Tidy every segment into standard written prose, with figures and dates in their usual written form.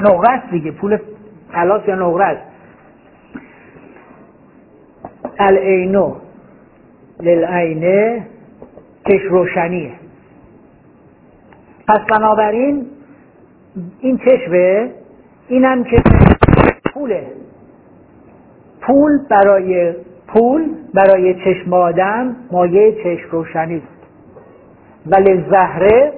نقره است دیگه، پول طلاست یا نقره است. العینو للعینه، چشم روشنیه. پس بنابراین این چشمه، اینم که پوله. پول برای چشم آدم مایه چشم روشنی است. ولی زهره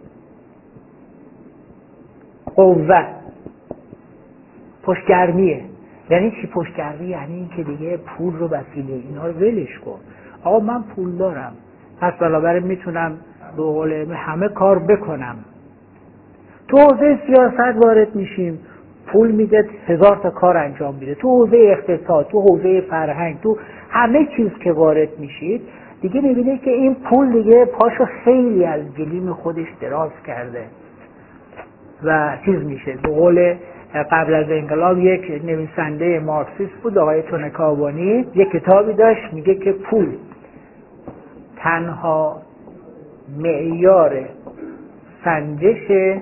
قوه، پشتگرمیه. یعنی چی پشتگرمی؟ یعنی این که دیگه پول رو وسیله اینا رو ولش کن. آقا من پول دارم، پس بنابراین میتونم به قول همه کار بکنم. تو حوزه سیاست وارد میشیم، پول میده 1000 تا کار انجام میده. تو حوزه اقتصاد، تو حوزه فرهنگ، تو همه چیز که وارد میشید دیگه میبینید که این پول دیگه پاشو خیلی از گلیم خودش دراز کرده و چیز میشه. به قول قبل از انقلاب یک نویسنده مارکسیست بود، آقای تونکابانی، یک کتابی داشت میگه که پول تنها معیار سنجش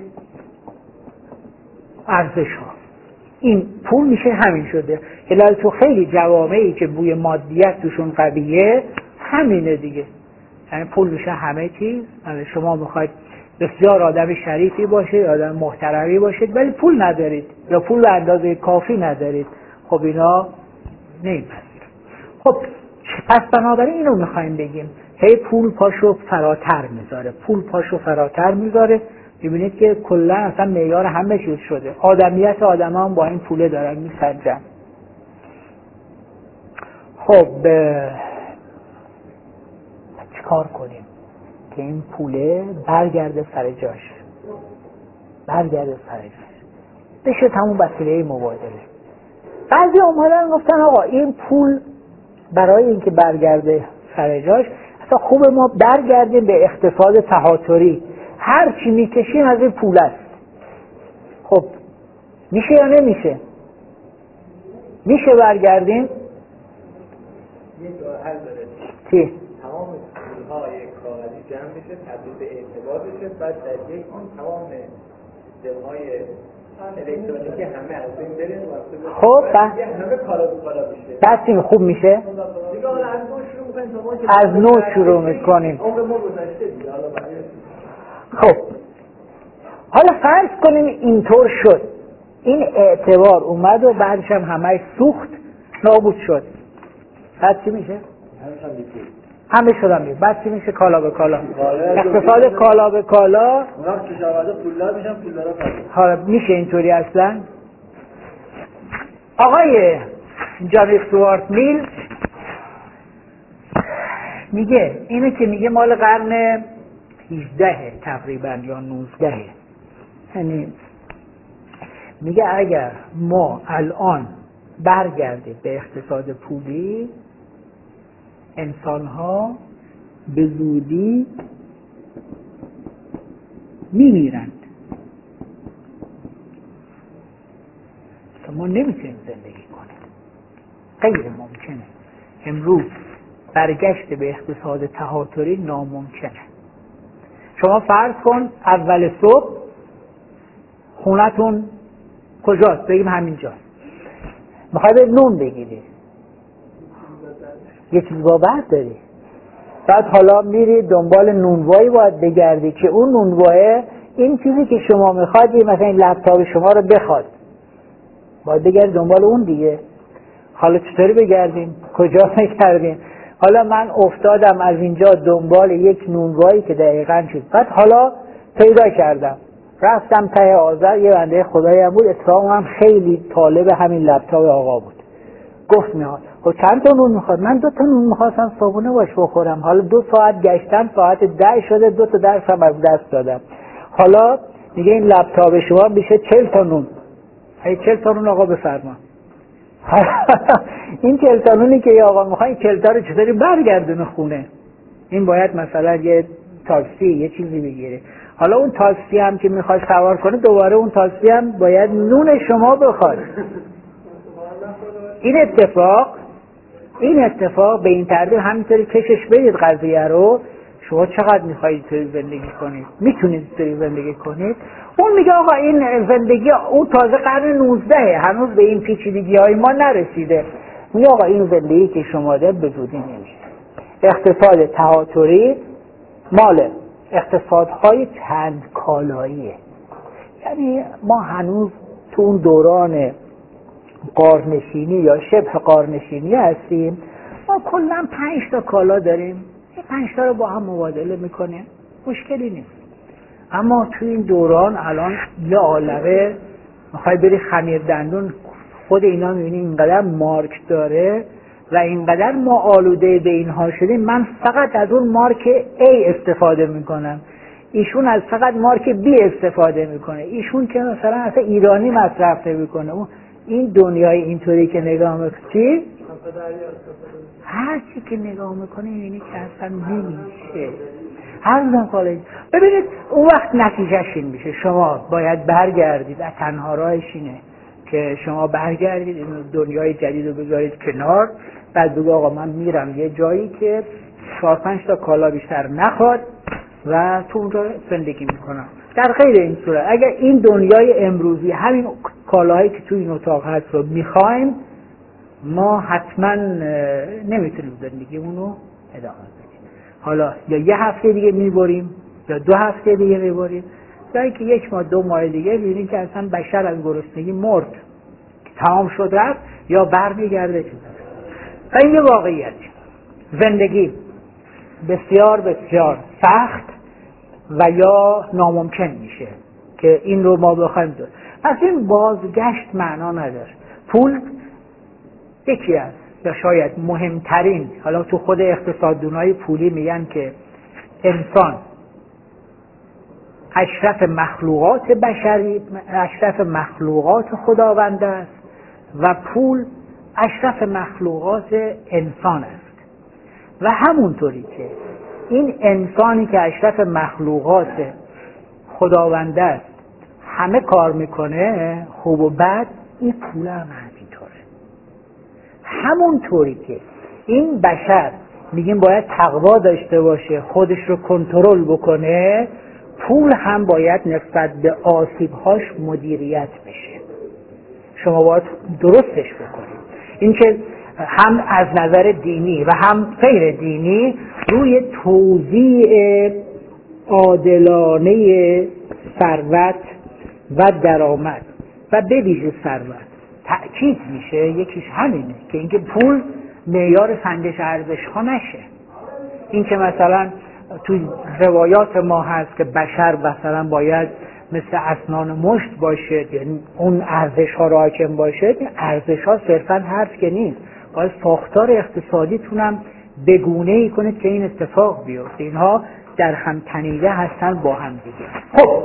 ارزش ها. این پول میشه همین شده. هلال تو خیلی جوامعی که بوی مادیت توشون قویه همینه دیگه. یعنی پول میشه همه چیز. شما میخواید بسیار آدم شریفی باشید، آدم محترمی باشید، ولی پول ندارید یا پول به اندازه کافی ندارید، خب اینا نمیپذیره. خب پس بنابراین اینو میخوایم بگیم، هی پول پاشو فراتر میذاره، پول پاشو فراتر میذاره. ببینید که کلا اصلا معیار همه چیز شده. آدمیت آدما هم با این پوله دارن میسنجن. خب چیکار کنیم که این پوله برگرده سر جاش، بشه تموم وسیله مبادله. بعضی اومدن گفتن آقا این پول برای اینکه برگرده سر جاش اصلا خوبه ما برگردیم به اقتصاد تهاتری، هر چی میکشیم از این پول است. خب میشه یا نمیشه؟ میشه برگردیم؟ یه راه حل داره. چی؟ تمام پول‌های کاغذی جمع میشه، تبدیل به اعتبار بشه، بعد در یک تمام سیستم‌های الکترونیکی همه از بین برن. خب همه کالا به کالا بشه. بس این خوب میشه؟ دیگه حالا از نو شروع میکنیم. عمر ما گذشته دیگه. خب حالا فرض کنیم اینطور شد، این اعتبار اومد و بعدش هم همه سوخت، نابود شد. بعد چی میشه؟ همه شدن میشه. بعد چی میشه؟ کالا به کالا. اقتصاد کالا به کالا. اونا کشاورزا پولدار میشن، پولدارا فقیر. حالا میشه اینطوری اصلا؟ آقای جان استوارت میل میگه، اینه که میگه مال قرن 18 تقریبا یا 19. یعنی میگه اگر ما الان برگردیم به اقتصاد پولی، انسان‌ها به زودی میمیرند. ما نمیتونیم زندگی کنیم، غیر ممکنه. امروز برگشت به اقتصاد تهاتری ناممکنه. شما فرض کن اول صبح خونتون کجاست؟ بگیم همینجا. میخوای به نون بگیری، یه چیز بابت داری، بعد حالا میری دنبال نونوایی باید بگردی که اون نونوایه این چیزی که شما میخواد، مثلا این لپتاپ شما رو بخواد، باید بگردی دنبال اون دیگه. حالا چطوری بگردیم؟ کجا بگردیم؟ حالا من افتادم از اینجا دنبال یک نونوایی که دقیقاً شد، بعد حالا پیدا کردم، رفتم ته آذر، یه بنده خدایی هم بود، اتفاقا هم خیلی طالب همین لپتاپ آقا بود. گفت میاد خب چند تا نون میخواد؟ من 2 تا نون میخواستم صابونه باش بخورم. حالا 2 ساعت گشتم، ساعت 10 شده، 2 تا درس هم از دست دادم. حالا میگه این لپتاپ شما میشه 40 تا نون. 40 تا نون آقا بفرما. این 40 تا نونی که یا آقا میخوای 40 تا رو چطوری برگردونه خونه؟ این باید مثلا یه تاکسی یه چیزی بگیره. حالا اون تاکسی هم که میخواد سوار کنه، دوباره اون تاکسی هم باید نون شما بخواد. این اتفاق به این ترتیب همینطوری کشش بدید قضیه رو. شما چقدر میخواید توی زندگی کنید، میتونید توی زندگی کنید. اون میگه آقا این زندگی، اون تازه قرن 19 هنوز به این پیچیدگی های ما نرسیده. میگه آقا این زندگی که شما دارید به زودی نمیشه. اقتصاد تهاتری مال اقتصادهای چند کالاییه. یعنی ما هنوز تو اون دوران غارنشینی یا شبه غارنشینی هستیم. ما کلا 5 تا کالا داریم، این 5 تا رو با هم مبادله میکنیم، مشکلی نیست. اما تو این دوران الان یه عالمه میخوای بری خمیر دندون، خود اینا میبینی اینقدر مارک داره و اینقدر ما آلوده به اینها شدیم. من فقط از اون مارک A استفاده میکنم، ایشون از فقط مارک B استفاده میکنه، ایشون که مثلا اصلا ایرانی مصرف نمیکنه. این دنیای اینطوری که نگاه میکنی، هر چی که نگاه میکنی میبینی که اصلا نمیشه. هر زن کالج ببینید اون وقت نتیجهش این میشه شما باید برگردید و تنها راهش اینه که شما برگردید این دنیای جدید رو بذارید کنار، بعد بگو آقا من میرم یه جایی که 4-5 تا کالا بیشتر نخواد و تو اونجا زندگی میکنم. در غیر این صورت اگر این دنیای امروزی همین کالاهایی که تو این اتاق هست رو میخوایم، ما حتما نمیتونیم زندگیمون رو ادامه بدیم. حالا یا یه هفته دیگه میبریم یا 2 هفته دیگه میبریم، یا اینکه 1 ماه 2 ماه دیگه ببینیم که اصلا بشر از گرسنگی مرد، تمام شد رفت، یا برمیگرده چیز. و این یه واقعیت. زندگی بسیار بسیار سخت و یا ناممکن میشه که این رو ما بخوایم داریم. پس این بازگشت معنا نداره. پول یکی از یا شاید مهمترین، حالا تو خود اقتصاددونای پولی میگن که انسان اشرف مخلوقات بشری، اشرف مخلوقات خداوند است و پول اشرف مخلوقات انسان است. و همونطوری که این انسانی که اشرف مخلوقات خداوند است همه کار میکنه خوب و بد، این پول هم همینطوره. همونطوری که این بشر میگیم باید تقوا داشته باشه، خودش رو کنترل بکنه، پول هم باید نسبت به آسیبهاش مدیریت بشه. شما باید درستش بکنید. این که هم از نظر دینی و هم غیر دینی روی توزیع عادلانه ثروت و درآمد و به ویژه ثروت تأکید میشه. یکیش همینه که اینکه پول معیار سنجش ارزش ها نشه. این که مثلا تو روایات ما هست که بشر مثلا باید مثل اسنان مشت باشه، یعنی اون ارزش ها را حاکم باشه، این ارزش ها صرفا حرف که نیست، باید ساختار اقتصادیتونم بگونه‌ای کنید که این اتفاق بیفته. اینها در هم تنیده هستن با هم دیگه. خب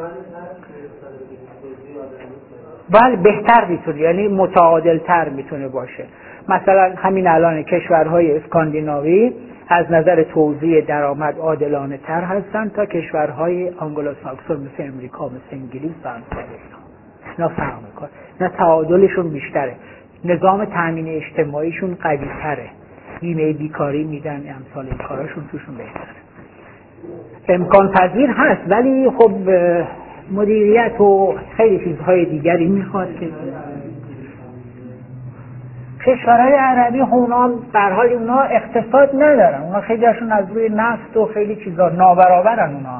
بله بهتر میتونه، یعنی متعادل تر میتونه باشه. مثلا همین الان کشورهای اسکاندیناوی از نظر توزیع درآمد عادلانه تر هستن تا کشورهای آنگلوساکسون مثل امریکا، مثل انگلیس و امثال اینا فرق میکنه. اینا تعادلشون بیشتره، نظام تامین اجتماعیشون قوی تره، بیمه بیکاری میدن، امثال این کاراشون توشون بهتره. امکان پذیر هست ولی خب مدیریت و خیلی چیزهای دیگری میخواد که کشورهای عربی اونا در حال اونا اقتصاد ندارن، اونا خیلی هاشون از روی نفت و خیلی چیزا نابرابرن، اونا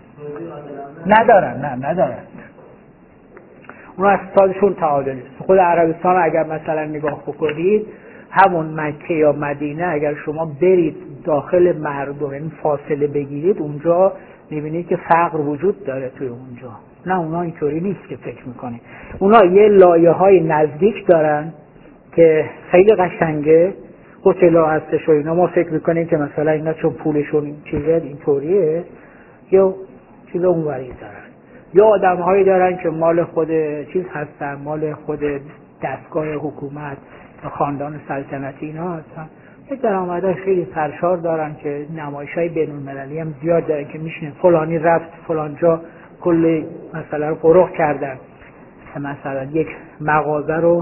ندارن اونا اقتصادشون تعادلی است. خود عربستان اگر مثلا نگاه بکنید، همون مکه یا مدینه اگر شما برید داخل مردم این فاصله بگیرید، اونجا میبینید که فقر وجود داره توی اونجا. نه اونا اینطوری نیست که فکر میکنید. اونا یه لایه های نزدیک دارن که خیلی قشنگه، هتل‌ها هستش و اینا. ما فکر میکنیم که مثلا اینا چون پولشون چیزه اینطوریه یا چیز اونوری دارن، یا آدم‌هایی دارن که مال خود چیز هستن، مال خود دستگاه حکومت و خاندان سلطنتی اینا هستن، یه درآمدهای خیلی سرشار دارن که نمایش‌های بین‌المللی هم زیاد دارن که میشینه فلانی رفت فلانجا کل مثلا رو فروخت کردن، مثلا یک مغازه رو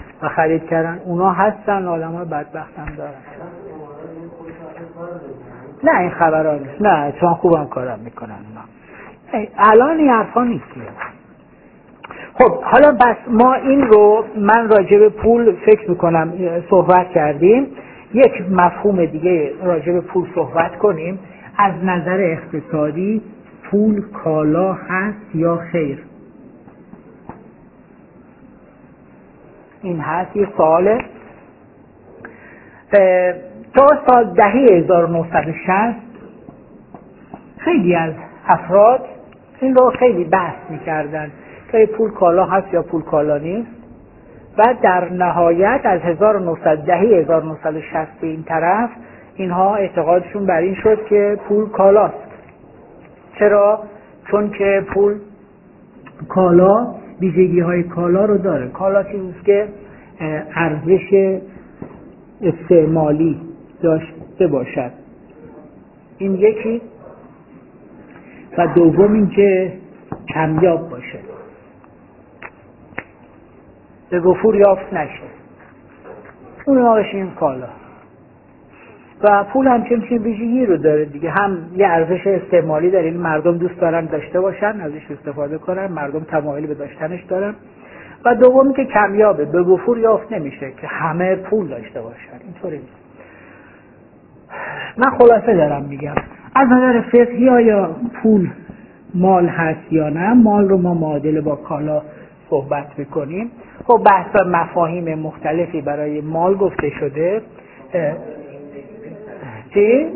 خرید کردن. اونا هستن، آدم‌های بدبخت هم دارن. نه این خبران نیست، نه چون خوبم کارم میکنن، نه الان این حرفا نیست. خب حالا بس ما این رو من راجع به پول فکر میکنم صحبت کردیم. یک مفهوم دیگه راجع به پول صحبت کنیم. از نظر اقتصادی پول کالا هست یا خیر؟ این هست یه سواله. تا سال دهه 1960 خیلی از افراد این رو خیلی بحث میکردن که پول کالا هست یا پول کالا نیست، و در نهایت از 1960 به این طرف اینها اعتقادشون بر این شد که پول کالاست. چرا؟ چون که پول کالا ویژگی های کالا رو داره. کالا چیزیست که ارزش استعمالی داشته باشد، این یکی، و دوم این که کمیاب باشه، به وفور یافت نشه، اون ما بشیم کالا. و پول همچنین ویژگی رو داره دیگه، هم یه ارزش استعمالی داره، این مردم دوست دارن داشته باشن، ازش استفاده کنن، مردم تمایل به داشتنش دارن، و دومی که کمیابه، به وفور یافت نمیشه که همه پول داشته باشن، اینطوری نیست. من خلاصه دارم میگم از نظر فقهی آیا پول مال هست یا نه. مال رو ما معادله با کالا صحبت میکنیم. خب بحث مفاهیم مختلفی برای مال گفته شده. چی؟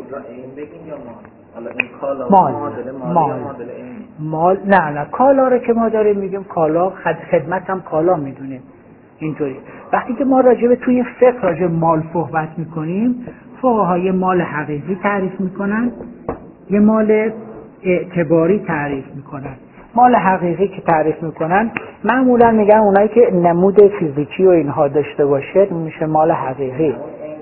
مال نه کالا رو که ما داریم میگیم کالا، خدمت هم کالا میدونیم اینطوری. وقتی که ما راجع توی فقه راجع مال صحبت میکنیم، فقهای مال حقیقی تعریف میکنن، یه مال اعتباری تعریف میکنن. مال حقیقی که تعریف میکنن معمولا میگن اونایی که نمود فیزیکی و اینها داشته باشه میشه مال حقیقی.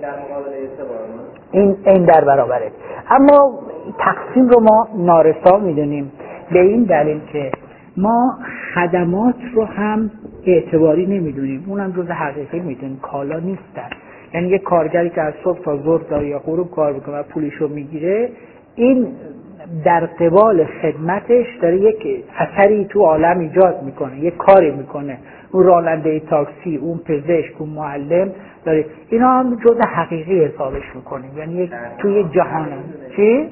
این در برابره. اما تقسیم رو ما نارسا میدونیم به این دلیل که ما خدمات رو هم اعتباری نمیدونیم، اونم جز حقیقی میدونیم، کالا نیستن. یعنی یه کارگری که از صبح تا ظهر داره یا غروب کار میکنه و پولشو میگیره، این در قبال خدمتش داره یک اثری تو عالم ایجاد میکنه، یک کاری میکنه. اون راننده تاکسی، اون پزشک، اون معلم داره، اینا هم جز حقیقی حسابش میکنیم. یعنی توی جهان چی؟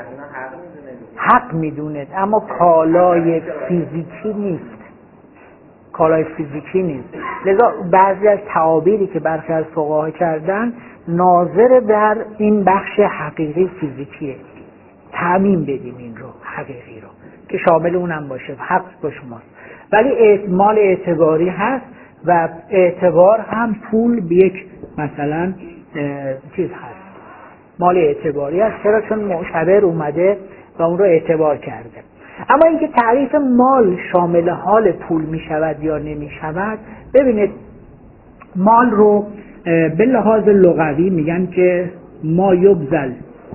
حق میدونه، اما کالای فیزیکی نیست. کالای فیزیکی نیست. لذا بعضی از تعابیری که برخی از فقها کردن ناظر بر این بخش حقیقی فیزیکیه. تعمیم بدیم این رو، حقیقی رو، که شامل اونم باشه، حق با شماست. ولی مال اعتباری هست و اعتبار هم پول به یک مثلا چیز هست، مال اعتباری هست. چرا؟ چون معتبر اومده و اون رو اعتبار کرده. اما اینکه تعریف مال شامل حال پول می شود یا نمی شود، ببینید مال رو به لحاظ لغوی میگن که ما یبذل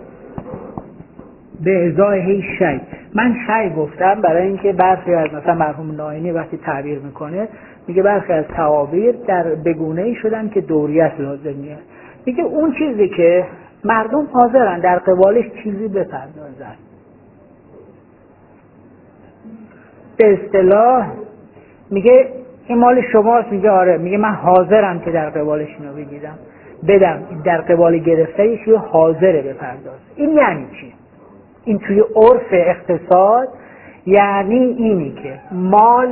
به ازای شی. من شی گفتم برای اینکه برخی از مثلا مرحوم ناینی وقتی تعبیر میکنه میگه برخی از تعابیر در بگونه‌ای شدن که دوریت لازمیه. میگه اون چیزی که مردم حاضرن در قبالش چیزی بپردازن. به اصطلاح میگه این مال شماست، میگه آره، میگه من حاضرم که در قبالش اینو بگیرم بدم، در قبال گرفتهش یه حاضره بپرداز. این یعنی چی؟ این توی عرف اقتصاد یعنی اینی که مال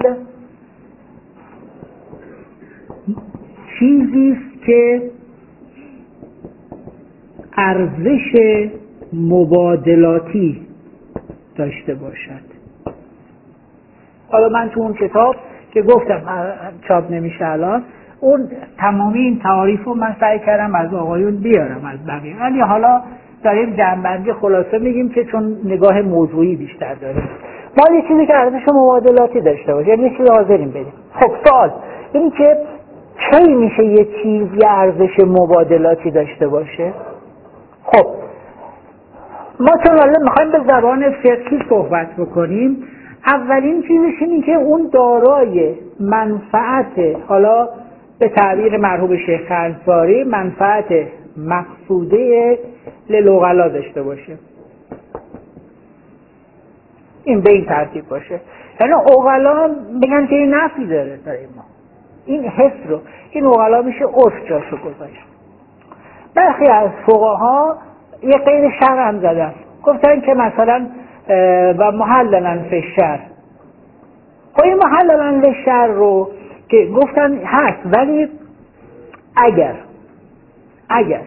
چیزیست که ارزش مبادلاتی داشته باشد. حالا من تو اون کتاب که گفتم چاپ نمیشه الان، اون تمامی این تعاریف رو من سعی کردم از آقایون بیارم از بقیه، ولی حالا داریم جنبندی خلاصه میگیم که چون نگاه موضوعی بیشتر داریم. ما یه چیزی که ارزش مبادلاتی داشته باشه، یعنی یه چیزی حاضریم بدیم. خب سوال این که چی میشه یه چیز یه ارزش مبادلاتی داشته باشه؟ خب ما چون حالا میخوایم به زبان فقهی صحبت بکنیم، اولین چیزش اینه که اون دارای منفعت، حالا به تعبیر مرحوم شیخ انصاری منفعت مقصوده للعقلا داشته باشه. این به این ترتیب باشه. یعنی عقلا میگن که این نفی داره برای ما، این حس رو این عقلا میشه عرف جاشو گذاشت. برخی از فقها یه قید شرع هم زدن، گفتن که مثلا و محللا فی الشرع. خب این محللا فی الشرع رو که گفتن هست، ولی اگر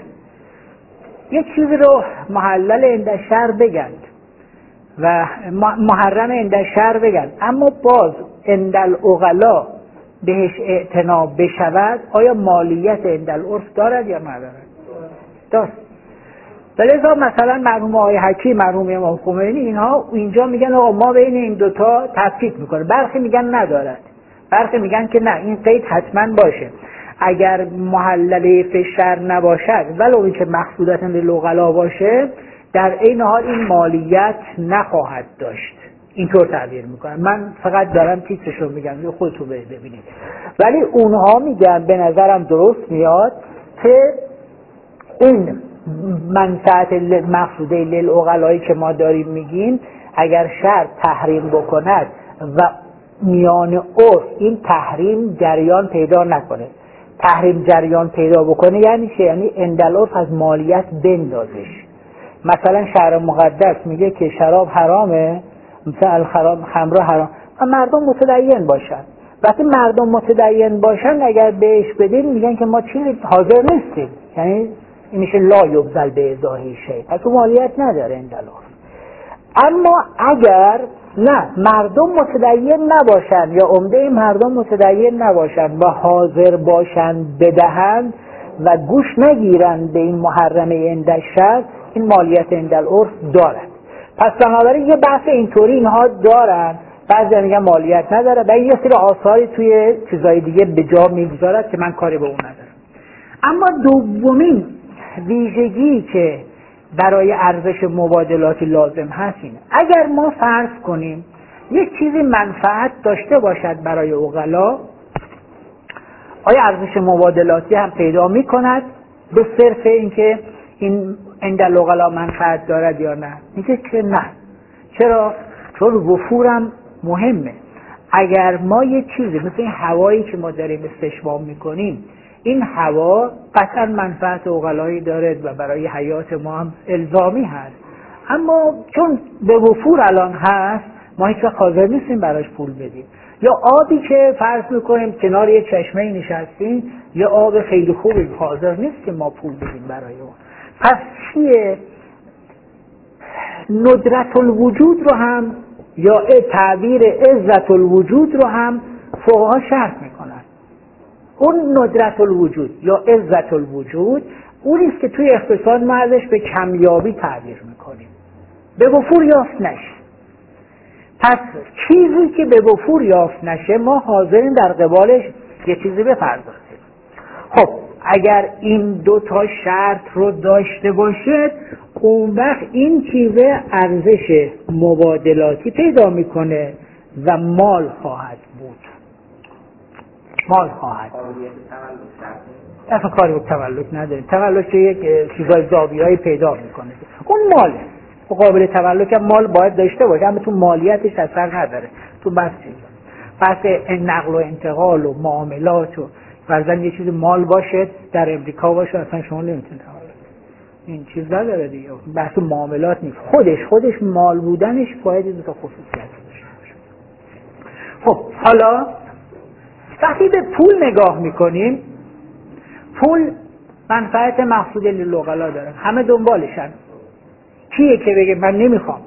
یک چیزی رو محلل عند الشرع بگن و محرم عند الشرع بگن، اما باز عند العقلا بهش اعتنا بشود، آیا مالیت عند العرف دارد یا ندارد؟ دارد. لذا مثلا مرحوم آقای حکیم، مرحوم امام خمینی، اینها اینجا میگن آقا ما بین این دوتا تفکیک میکنه. برخی میگن ندارد، برخی میگن که نه، این قید حتما باشه. اگر محلله فی الشرع نباشد ولو اینکه مقصودتا للعقلا باشه، در این حال این مالیت نخواهد داشت. اینطور تعبیر میکنن. من فقط دارم تیترشو میگم، خودتون ببینید. ولی اونها میگن به نظرم درست میاد که این منفعت مقصوده للعقلایی که ما داریم میگیم، اگر شرع تحریم بکند و میان عرف این تحریم جریان پیدا نکنه، تحریم جریان پیدا بکنه یعنی چه؟ یعنی عند العرف از مالیت بندازش. مثلا شرع مقدس میگه که شراب حرامه، مثلا خمر حرام، و مردم متدین باشن. وقتی مردم متدین باشن اگر بهش بدین میگن که ما چیزی حاضر نیستیم، یعنی این میشه لا یبذل به ازاهی شیء، پس مالیت نداره عند العرف. اما اگر نه مردم متدین نباشن یا عمده مردم متدین نباشن و حاضر باشن بدهند و گوش نگیرند به این محرمه عند الشرع، این مالیت عند العرف دارد. پس بنابراین یه بحث اینطوری اینها دارن. بعضی میگن مالیت نداره و یه سری آثاری توی چیزای دیگه به جا میگذارد که من کاری به اون ندارم. اما دومین ویژگی که برای ارزش مبادلاتی لازم هست اینه، اگر ما فرض کنیم یک چیزی منفعت داشته باشد برای عقلا، آیا ارزش مبادلاتی هم پیدا میکند به صرف اینکه این عند العقلا منفعت دارد یا نه؟ میگه که نه. چرا؟ چون وفورم مهمه. اگر ما یک چیزی مثل این هوایی که ما داریم استشمام میکنیم، این هوا قطعا منفعت عقلایی دارد و برای حیات ما هم الزامی هست، اما چون به وفور الان هست ما هیچ وقت حاضر نیستیم براش پول بدیم. یا آبی که فرض میکنیم کنار یه چشمه نشستیم، یا آب خیلی خوبی، حاضر نیستیم ما پول بدیم برای اون. پس چیه؟ ندرت الوجود رو هم یا تعبیر عزت الوجود رو هم فقها شرط میکنن. اون ندرت الوجود یا عزت الوجود اونیست که توی اقتصاد ما ازش به کمیابی تعبیر میکنیم، به وفور یافت نشه. پس چیزی که به وفور یافت نشه ما حاضرین در قبالش یه چیزی بپردازیم. خب اگر این دو تا شرط رو داشته باشه، اون وقت این چیزه ارزش مبادلاتی پیدا میکنه و مال خواهد بود. مال خواهد اصلا کاری به تولد نداریم. تولد که یک چیزای زاویه‌ای پیدا میکنه، اون ماله. قابل تولد که مال باید داشته باشه، اما تو مالیتش اثر نداره. تو بس نقل و انتقال و معاملات و فرضاً یه چیز مال باشه در امریکا باشه، اصلا شما نمیتونید این چیز نداره دیگه. بحث معاملات نیست. خودش مال بودنش باید این تا خصوصیت داشته باشه. خب حالا وقتی به پول نگاه میکنیم، پول منفعت مقصود للعقلا داره، همه دنبالشن. کیه که بگه من نمیخوام؟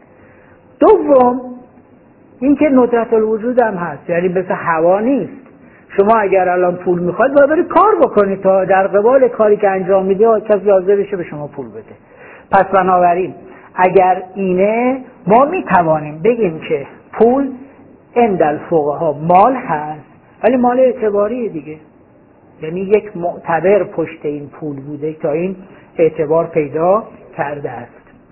دوم اینکه ندرت الوجود هم هست، یعنی مثل هوا نیست. شما اگر الان پول میخواید باید برید کار بکنید تا در قبال کاری که انجام میدید کسی حاضر بشه به شما پول بده. پس بنابراین اگر اینه ما میتوانیم بگیم که پول عند الفقها مال هست، ولی مال اعتباری دیگه، یعنی یک معتبر پشت این پول بوده تا این اعتبار پیدا کرده است.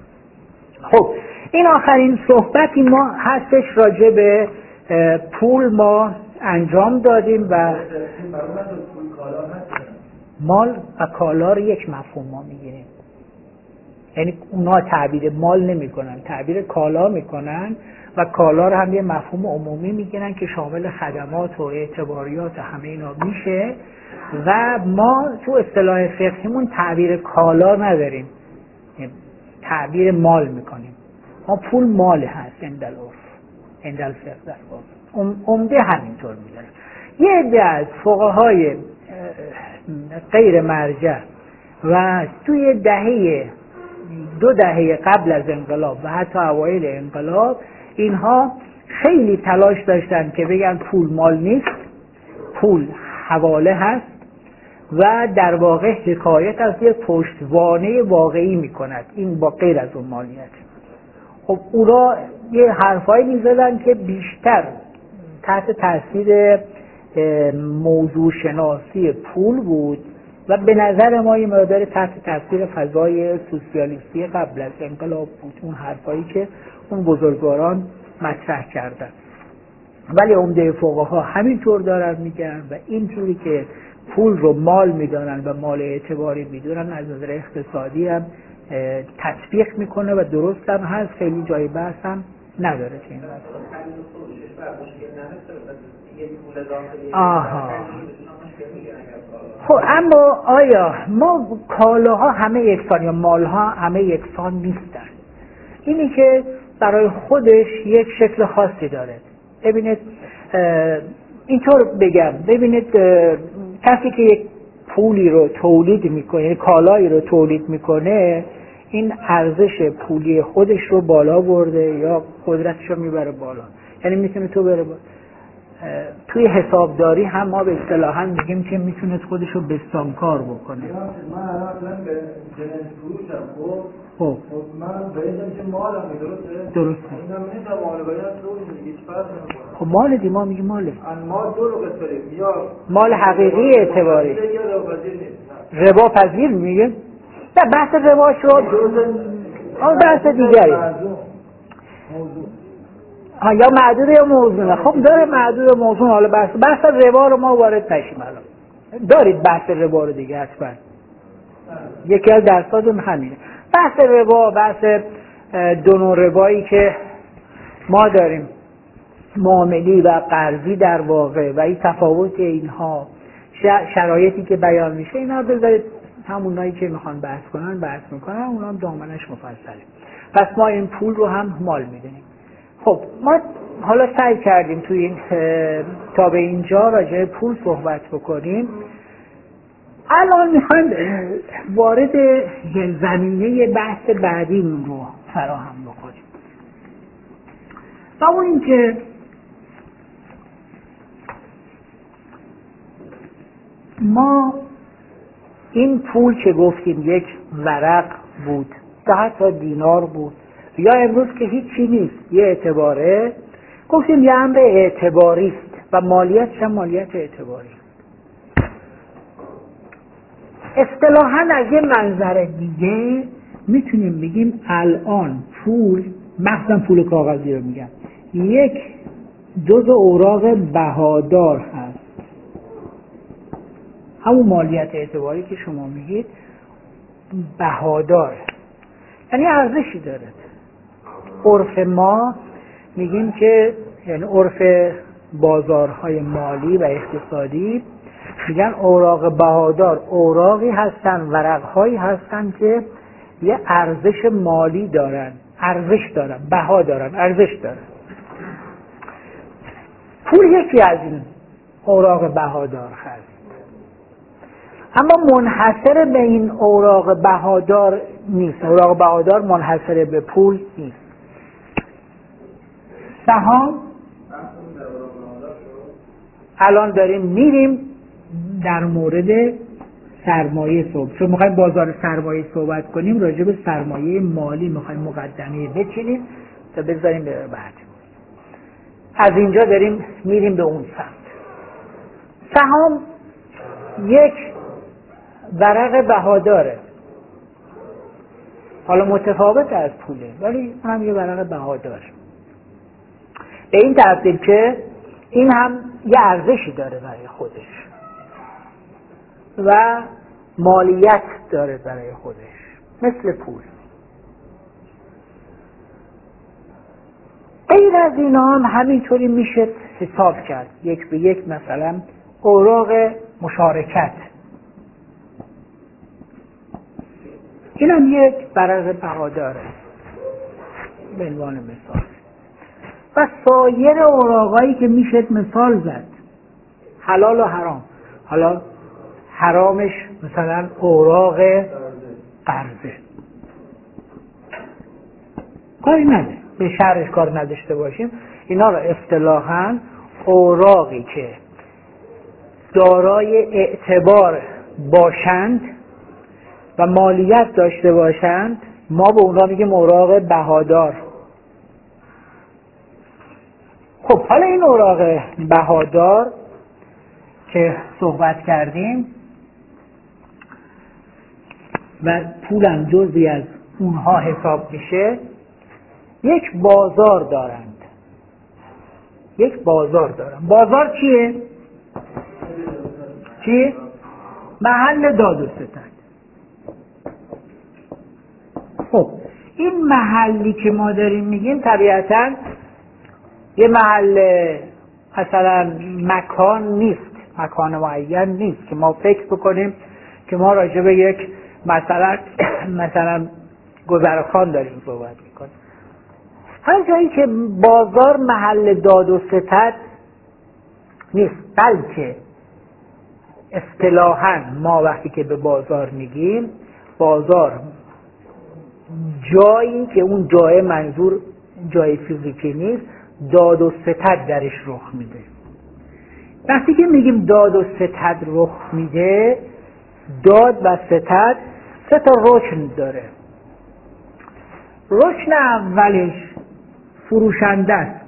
خب این آخرین صحبتی ما هستش راجع به پول ما انجام دادیم و مال و کالا رو یک مفهوم ما میگیریم. یعنی اونا تعبیر مال نمیکنن، تعبیر کالا میکنن و کالا رو هم یه مفهوم عمومی میگیرن که شامل خدمات و اعتباریات و همه اینا میشه و ما تو اصطلاح فقهیمون تعبیر کالا نداریم، تعبیر مال میکنیم. ما پول مال هست اندل فقه در واقع عمده همینطور میداره. یه عده از فقهای غیر مرجع و توی دو دهه قبل از انقلاب و حتی اوایل انقلاب اینها خیلی تلاش داشتن که بگن پول مال نیست، پول حواله هست و در واقع حکایت از یه پشتوانه واقعی میکند، این با غیر از اون مالیت. خب اونا یه حرفایی میزدن که بیشتر تحت تاثیر موضوع شناسی پول بود و به نظر ما یه مقدار تحت تاثیر فضای سوسیالیستی قبل از انقلاب بود، اون حرفایی که اون بزرگواران مطرح کردن. ولی عمده فقها همینطور دارن میگن و اینجوری که پول رو مال میدانن و مال اعتباری میدونن از نظر اقتصادی هم تطبیق میکنه و درست هم هست، خیلی جای بحث هم نداره که این خب اما آیا ما کالاها همه یکسان یا مالها همه یکسان نیستن؟ اینی که برای خودش یک شکل خاصی داره. ببینید اینطور بگم، ببینید کسی که یک پولی رو تولید میکنه، کالایی رو تولید میکنه، این ارزش پولی خودش رو بالا برده یا قدرتش رو میبره بالا. یعنی میتونه تو بره بالا. توی حسابداری هم ما به اصطلاحاً میگیم که میتونه خودش رو بستانکار بکنه. من الان به جنس فروشم، خب من باید که مالم درسته؟ اینم نیست مال باید تو هیچ فرق نمیکنه. خب مال دی ما میگیم ماله. مال دو رو قسمت یا مال حقیقی اعتباری. ربا پذیر میگه؟ نه بحث ربا شد. اون بحث دیگری. موضوع. یا معدود یا موضوع. خب داره معدود و موضوع. حالا بحث ربا رو ما وارد نشیم الان. دارید بحث ربا رو دیگه حتما. یکی از درساتون همینه. بحث ربا، بحث دو نوع ربایی که ما داریم، معاملی و قرضی در واقع، و این تفاوت اینها، شرایطی که بیان میشه، اینا بذارید همونایی که میخوان بحث میکنن، اونا هم دامنش مفصله. پس ما این پول رو هم مال میدونیم. خب ما حالا سعی کردیم توی این تا به اینجا راجع پول صحبت بکنیم. الان میخوایم وارد زمینه بحث بعدیمون رو فراهم بکنیم و اون این که ما این پول که گفتیم یک ورق بود، 10 دینار بود، یا امروز که هیچی نیست، یه اعتباره، گفتیم یه امر اعتباری است و مالیتش هم مالیت اعتباری. اصطلاحاً از یه منظر دیگه میتونیم بگیم الان پول، مخصوصا پول کاغذی رو میگم، یک جزء اوراق بهادار هست. همون مالیت اعتباری که شما میگید بهادار، یعنی ارزشی داره. عرف ما میگیم که، یعنی عرف بازارهای مالی و اقتصادی میگن اوراق بهادار اوراقی هستن، ورقهایی هستن که یه ارزش مالی دارن، ارزش دارن، بها دارن، ارزش دارن. پول یکی از این اوراق بهادار هست، اما منحصر به این اوراق بهادار نیست. اوراق بهادار منحصر به پول نیست. سهام الان داریم میریم در مورد سرمایه صحبت، چون میخوایم بازار سرمایه صحبت کنیم، راجع به سرمایه مالی میخوایم مقدمه بچینیم تا بذاریم به بعد. از اینجا داریم میریم به اون سمت. سهام یک ورق بهاداره، حالا متفاوت از پوله ولی هم یه ورق بهادار، به این ترتیب که این هم یه ارزشی داره برای خودش و مالیت داره برای خودش، مثل پول. غیر از اینا هم همینطوری میشه حساب کرد، یک به یک. مثلا اوراق مشارکت، این هم یک برق بهاداره به عنوان مثال. و سایر اوراقایی که میشه مثال زد، حلال و حرام. حالا حرامش مثلا اوراق قرضه، کاری نداره، به شرعش کار نداشته باشیم. اینا رو اصطلاحاً اوراقی که دارای اعتبار باشند و مالیت داشته باشند، ما به اونا میگیم اوراق بهادار. خب حالا این اوراق بهادار که صحبت کردیم و پولم جزئی از اونها حساب میشه، یک بازار دارند. یک بازار دارند. بازار چیه؟ چی؟ محل داد و ستد. خب این محلی که ما داریم میگیم طبیعتاً یه محل مثلا مکان نیست، مکان معین نیست که ما فکر بکنیم که ما راجع به یک مثلا گذرخان داریم صحبت میکنیم. هر جایی که بازار محل داد و ستد نیست، بلکه اصطلاحاً ما وقتی که به بازار میگیم، بازار جایی که اون جای منظور جای فیزیکی نیست، داد و ستد درش رخ میده. وقتی که میگیم داد و ستد رخ میده، داد و ستد سه تا رکن داره. رکن اولش فروشنده است،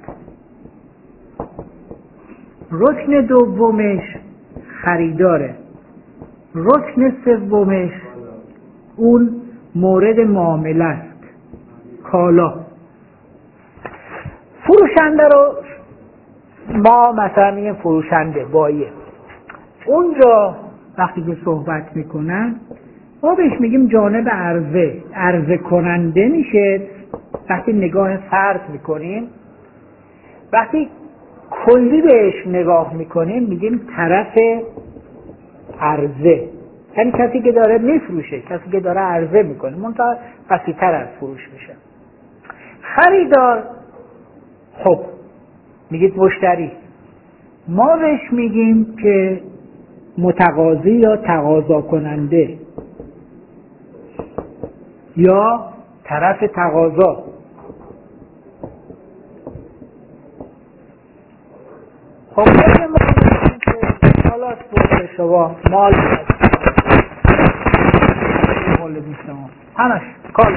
رکن دومش خریداره، رکن سومش اون مورد معامله است، کالا. فروشنده رو ما مثلا میگیم فروشنده، بایه. اونجا وقتی که صحبت میکنن ما بهش میگیم جانب عرضه، عرضه کننده میشه. وقتی نگاه فرد میکنیم، وقتی کلی بهش نگاه میکنیم میگیم طرف عرضه، یعنی کسی که داره میفروشه، کسی که داره عرضه میکنه، منتها وسیع‌تر از فروش میشه. خریدار، خب میگید مشتری، ما بهش میگیم که متقاضی یا تقاضا کننده یا طرف تقاضا. خب اگه ما میگیم که حالا به شما مال همش کال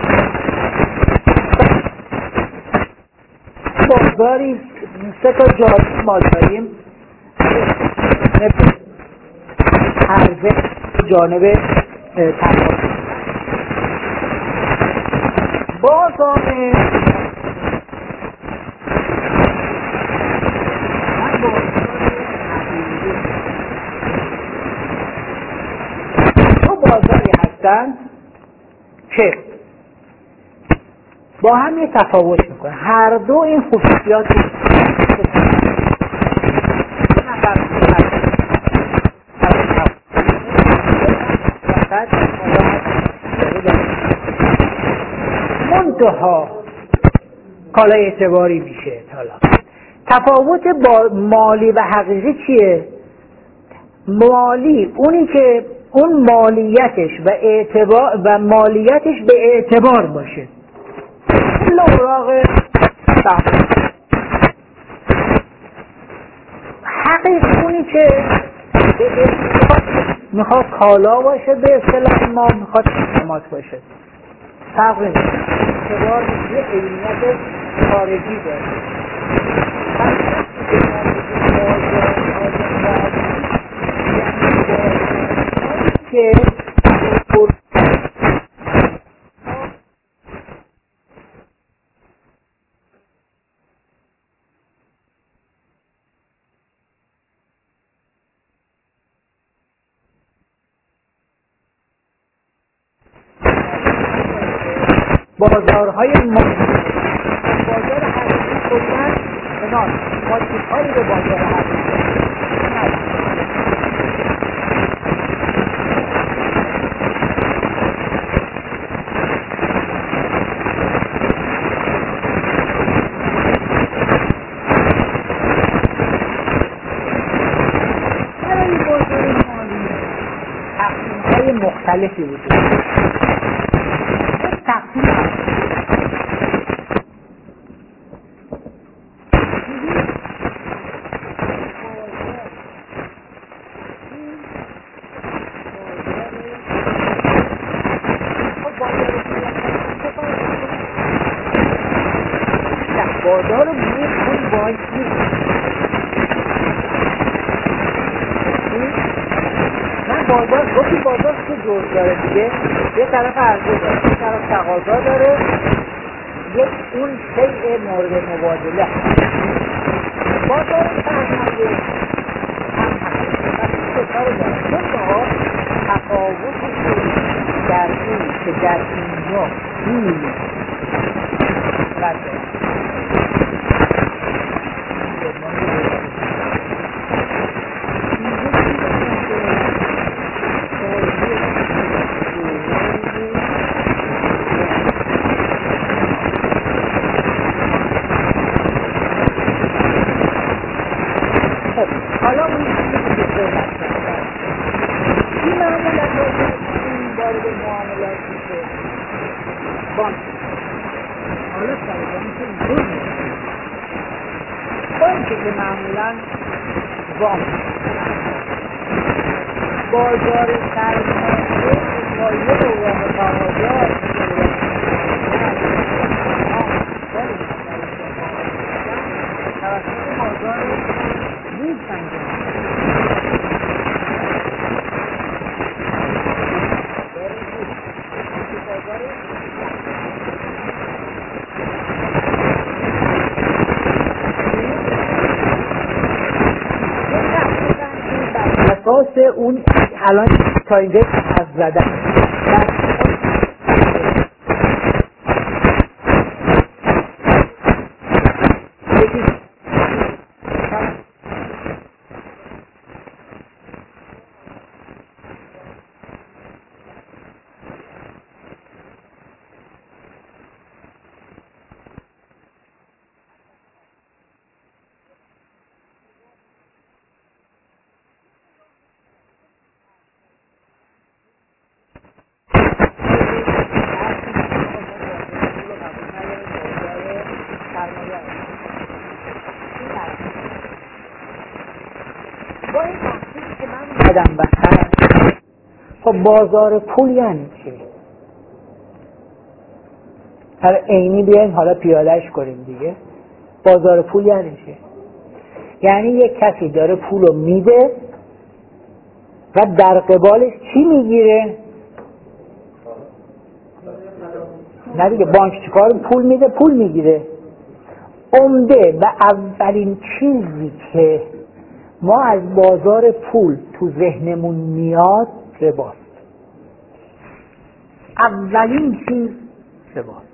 بازاری سه تا جانب ما داریم، عرضه جانب تقاضا. بازار دو بازاری هستند که با هم یه تفاوت میکنه، هر دو این خصوصیات منتها کالای اعتباری میشه. حالا تفاوت با مالی و حقیقی چیه؟ مالی اونی که اون مالیتش و اعتبار و مالیتش به اعتبار باشه، کل اوراق حقیقی اونی که به اعتبار میخواد کالا باشه، به اصطلاح ما میخواد خدمات باشه. فرق نمیکنه، اعتبار یه عینیت خارجی داره. که بازارهای بازار حقیقی کلن کنار ما چیزهایی به بازار حقیقی برای بازار مالی تقسیم‌های مختلفی وجود دارد. تقسیم بازار بوی پول باید من بازار گفتی بازار چه جز داره دیگه یه طرف عرضه داره یه طرف تقاضا داره یک اون شیء مورد مبادله بازار سرمایه هم هست کار داره چون تفاوتش در این که در اینجا پول رده حالا اون چیزی که صحبت کردن این معاملات این وارد معاملات میشه بانک حالا سرگانی که اینطور میشه بانکی که معمولا وام بازار سرمایه مایه و وام تقاضا توسط بازار بود سنجان اساس اون الان تا اینجا حرف زدن خب بازار پول یعنی چی؟ هر عینی بیاین حالا پیادهش کنیم دیگه بازار پول یعنی چی؟ یعنی یک کسی داره پول رو میده و در قبالش چی میگیره؟ نه دیگه بانک چیکار پول میده پول میگیره عمده و اولین چیزی که ما از بازار پول تو ذهنمون میاد رباست اولین چیز رباست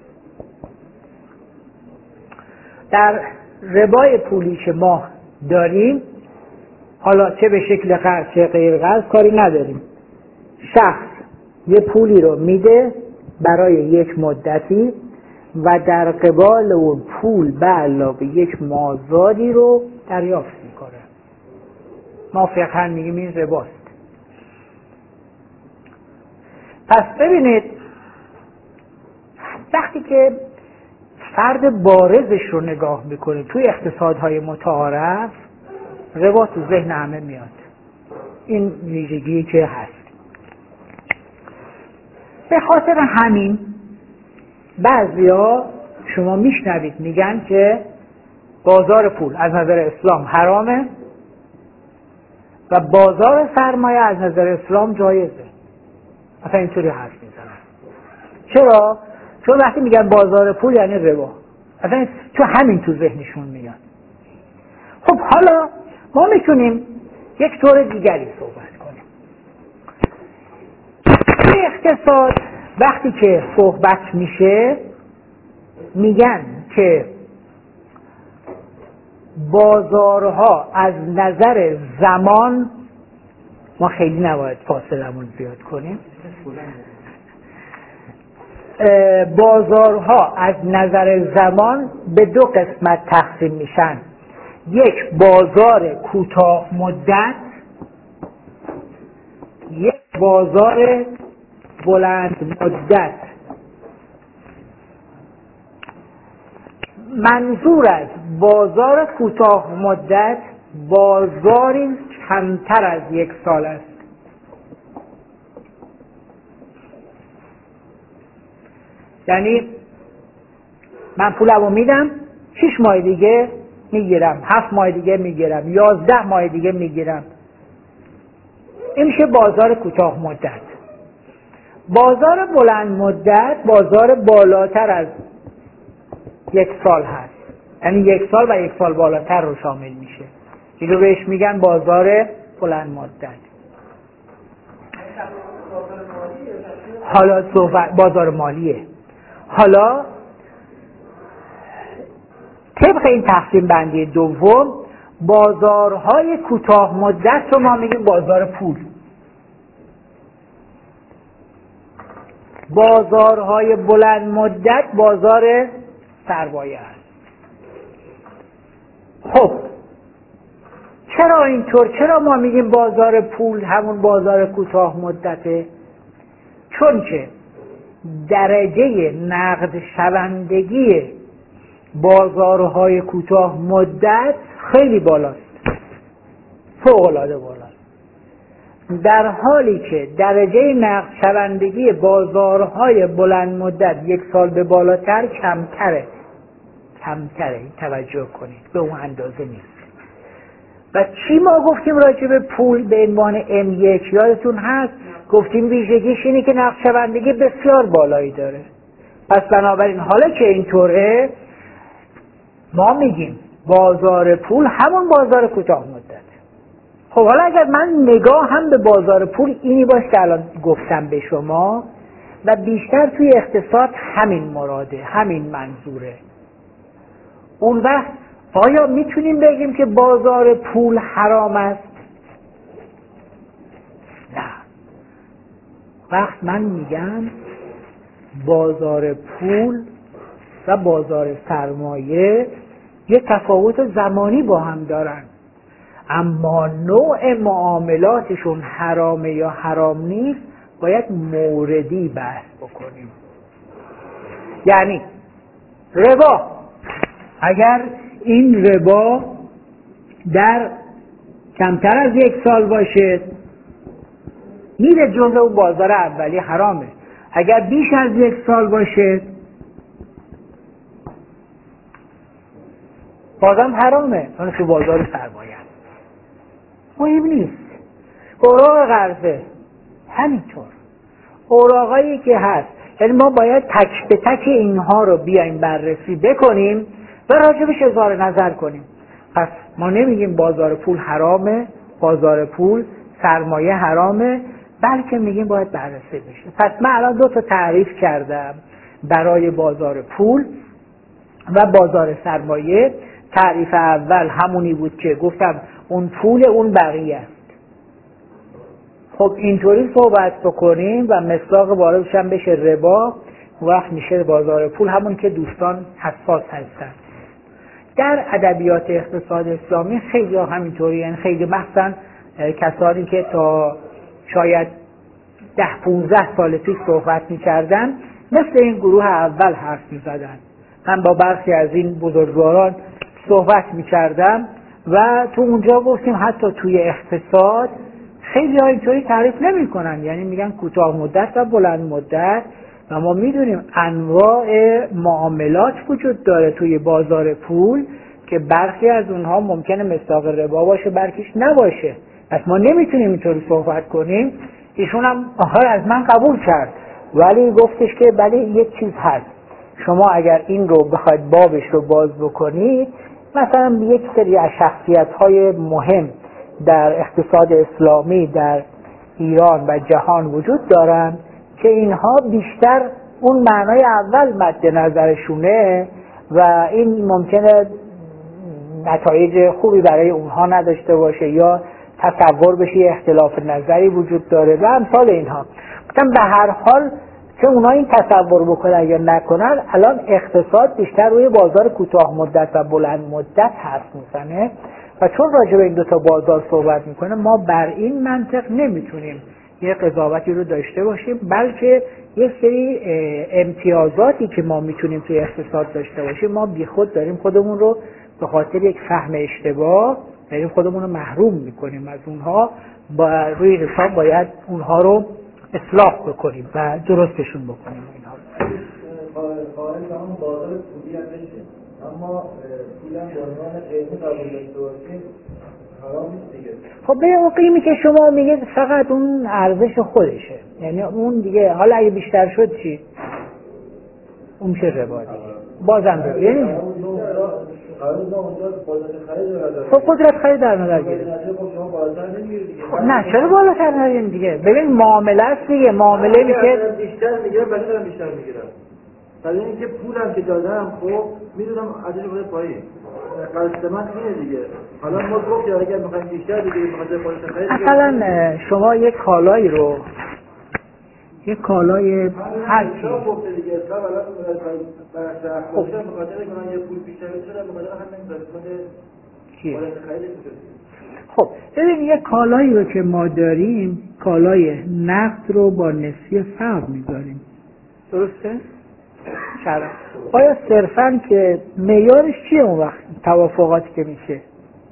در ربای پولی که ما داریم حالا چه به شکل قرض چه غیر قرض کاری نداریم شخص یه پولی رو میده برای یک مدتی و در قبال اون پول به علاوه یک مازادی رو دریافت میکنه ما فقها میگیم این رباست پس ببینید وقتی که فرد بارزش رو نگاه میکنید توی اقتصادهای متعارف ربا تو ذهن همه میاد این ویژگی که هست به خاطر همین بعضیا شما میشنوید میگن که بازار پول از نظر اسلام حرامه و بازار سرمایه از نظر اسلام جایزه مثلا اینطوری حرف میزنن چرا؟ چون وقتی میگن بازار پول یعنی ربا مثلا تو همین تو ذهنشون میاد خب حالا ما میتونیم یک طور دیگری صحبت کنیم توی اقتصاد وقتی که صحبت میشه میگن که بازارها از نظر زمان، ما خیلی نباید فاصلمون زیاد کنیم، بازارها از نظر زمان به دو قسمت تقسیم میشن. یک بازار کوتاه مدت، یک بازار بلند مدت. منظور از بازار کوتاه مدت بازاری کمتر از یک سال است. یعنی من پولمو میدم 6 ماه دیگه میگیرم، 7 ماه دیگه میگیرم، 11 ماه دیگه میگیرم. این میشه بازار کوتاه مدت. بازار بلند مدت بازار بالاتر از یک سال هست، یعنی 1 سال و 1 سال بالاتر رو شامل میشه. این رو بهش میگن بازار بلند مدت. حالا بازار مالیه. حالا طبق این تقسیم بندی دوم، بازارهای کوتاه مدت رو ما میگیم بازار پول. بازارهای بلند مدت بازار سرمایه است. خب چرا اینطور؟ چرا ما میگیم بازار پول همون بازار کوتاه مدته؟ چون که درجه نقد شوندگی بازارهای کوتاه مدت خیلی بالاست، فوق العاده بالاست، در حالی که درجه نقد شوندگی بازارهای بلند مدت 1 سال به بالاتر کمتره. این توجه کنید، به اون اندازه نیست. و چی ما گفتیم راجع به پول به عنوان M1 یادتون هست؟ گفتیم ویژگیش اینه که نقد شوندگی بسیار بالایی داره. پس بنابراین حالا که اینطوره ما میگیم بازار پول همون بازار کوتاه مدت. خب حالا اگر من نگاه هم به بازار پول اینی باشه که الان گفتم به شما و بیشتر توی اقتصاد همین مراده، همین منظوره، اون وقت آیا میتونیم بگیم که بازار پول حرام است؟ نه. وقت من میگم بازار پول و بازار سرمایه یه تفاوت زمانی با هم دارن، اما نوع معاملاتشون حرامه یا حرام نیست باید موردی بحث بکنیم. یعنی ربا، اگر این ربا در کمتر از 1 سال باشه میره جزء اون بازار اولی حرامه. اگر بیش از 1 سال باشه بازم حرامه، چون تو بازار سرمایه است. مهم نیست. اوراق قرضه همینطور، اوراقایی که هست، یعنی ما باید تک به تک اینها رو بیایم بررسی بکنیم و راجبش اظهار نظر کنیم. پس ما نمیگیم بازار پول حرامه، بازار پول سرمایه حرامه، بلکه میگیم باید بررسی بشه. پس من الان 2 تا تعریف کردم برای بازار پول و بازار سرمایه. تعریف اول همونی بود که گفتم اون پول اون بقیه است. خب اینطوری صحبت بکنیم و مصداق واردش هم بشه ربا، وقت میشه بازار پول همون که دوستان حساس هستن. در ادبیات اقتصاد اسلامی خیلی همینطوری، یعنی خیلی مخصوصا کسانی که تا شاید 10-15 سال پیش صحبت میکردن مثل این گروه اول حرف میزدن. من با برخی از این بزرگواران صحبت میکردم و تو اونجا گفتیم حتی توی اقتصاد خیلی ها اینطوری تعریف نمی کنن، یعنی میگن کوتاه مدت و بلند مدت، و ما میدونیم انواع معاملات وجود داره توی بازار پول که برخی از اونها ممکنه مصداق ربا باشه، برخیش نباشه. پس ما نمیتونیم اینطوری صحبت کنیم. ایشون هم از من قبول کرد، ولی گفتش که بله یک چیز هست، شما اگر این رو بخواید بابش رو باز بکنید، مثلا یک سری از شخصیت‌های مهم در اقتصاد اسلامی در ایران و جهان وجود دارن که اینها بیشتر اون معنای اول مد نظرشونه و این ممکنه نتایج خوبی برای اونها نداشته باشه یا تصور بشه اختلاف نظری وجود داره و امثال اینها. مثلا به هر حال که اونا این تصور بکنن یا نکنن، الان اقتصاد بیشتر روی بازار کوتاه مدت و بلند مدت حرف میزنه و چون راجع به این دو تا بازار صحبت میکنه ما بر این منطق نمیتونیم یه قضاوتی رو داشته باشیم، بلکه یه سری امتیازاتی که ما میتونیم توی اقتصاد داشته باشیم ما بیخود داریم خودمون رو به خاطر یک فهم اشتباه داریم خودمون رو محروم میکنیم از اونها، با روی حساب باید اونها رو اصلاح بکنیم و درستشون بکنیم اینها. قائل به اون بازار پولی هم بشه، اما پول هم به عنوان قیمه قبول داشته باشیم حرام نیست دیگه. خب به اون قیمی که شما میگید فقط اون ارزش خودشه، یعنی اون دیگه حالا اگه بیشتر شد چی؟ اون میشه ربا دیگه، بازم ربا. یعنی خب قدرت خرید در نظر گیرید. نه چرا بالاتر نگیریم دیگه؟ ببین معامله است دیگه، معامله میشه بیشتر میگیرم ولی دارم بیشتر میگیرم. برای اینکه پولم که دادم خب میدونم ارزش بده پایین. قصد من اینه دیگه. حالا ما گفتیم اگر میخوایم بیشتر بگیریم بخاطر بالاتر خرید. مثلا شما یک کالایی رو یک کالای هر چی گفته دیگه اسلام الان بحث اخلاقی به خاطر اینکه من یه پول بیشتر بشه به خاطر همین قسمت چیه؟ بالاتر خرید. خب ببین یک کالایی رو که ما داریم کالای نقد رو با نسیه فرق میذاریم، درسته؟ شرع آیا صرفاً که معیارش چیه اون وقت توافقاتی که میشه؟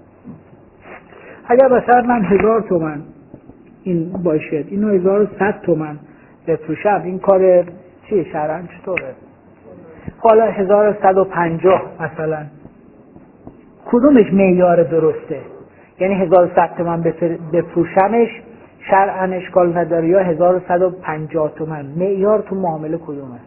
اگر مثلا من 1000 تومان این باشد اینو 1100 تومان بفروشم، این کار چیه شرعاً چطوره؟ حالا 1150 مثلا کدومش معیار درسته؟ یعنی 1100 تومان بفروشمش شرعاً اشکال نداره یا 1150 تومان؟ معیار تو معامله کدومه؟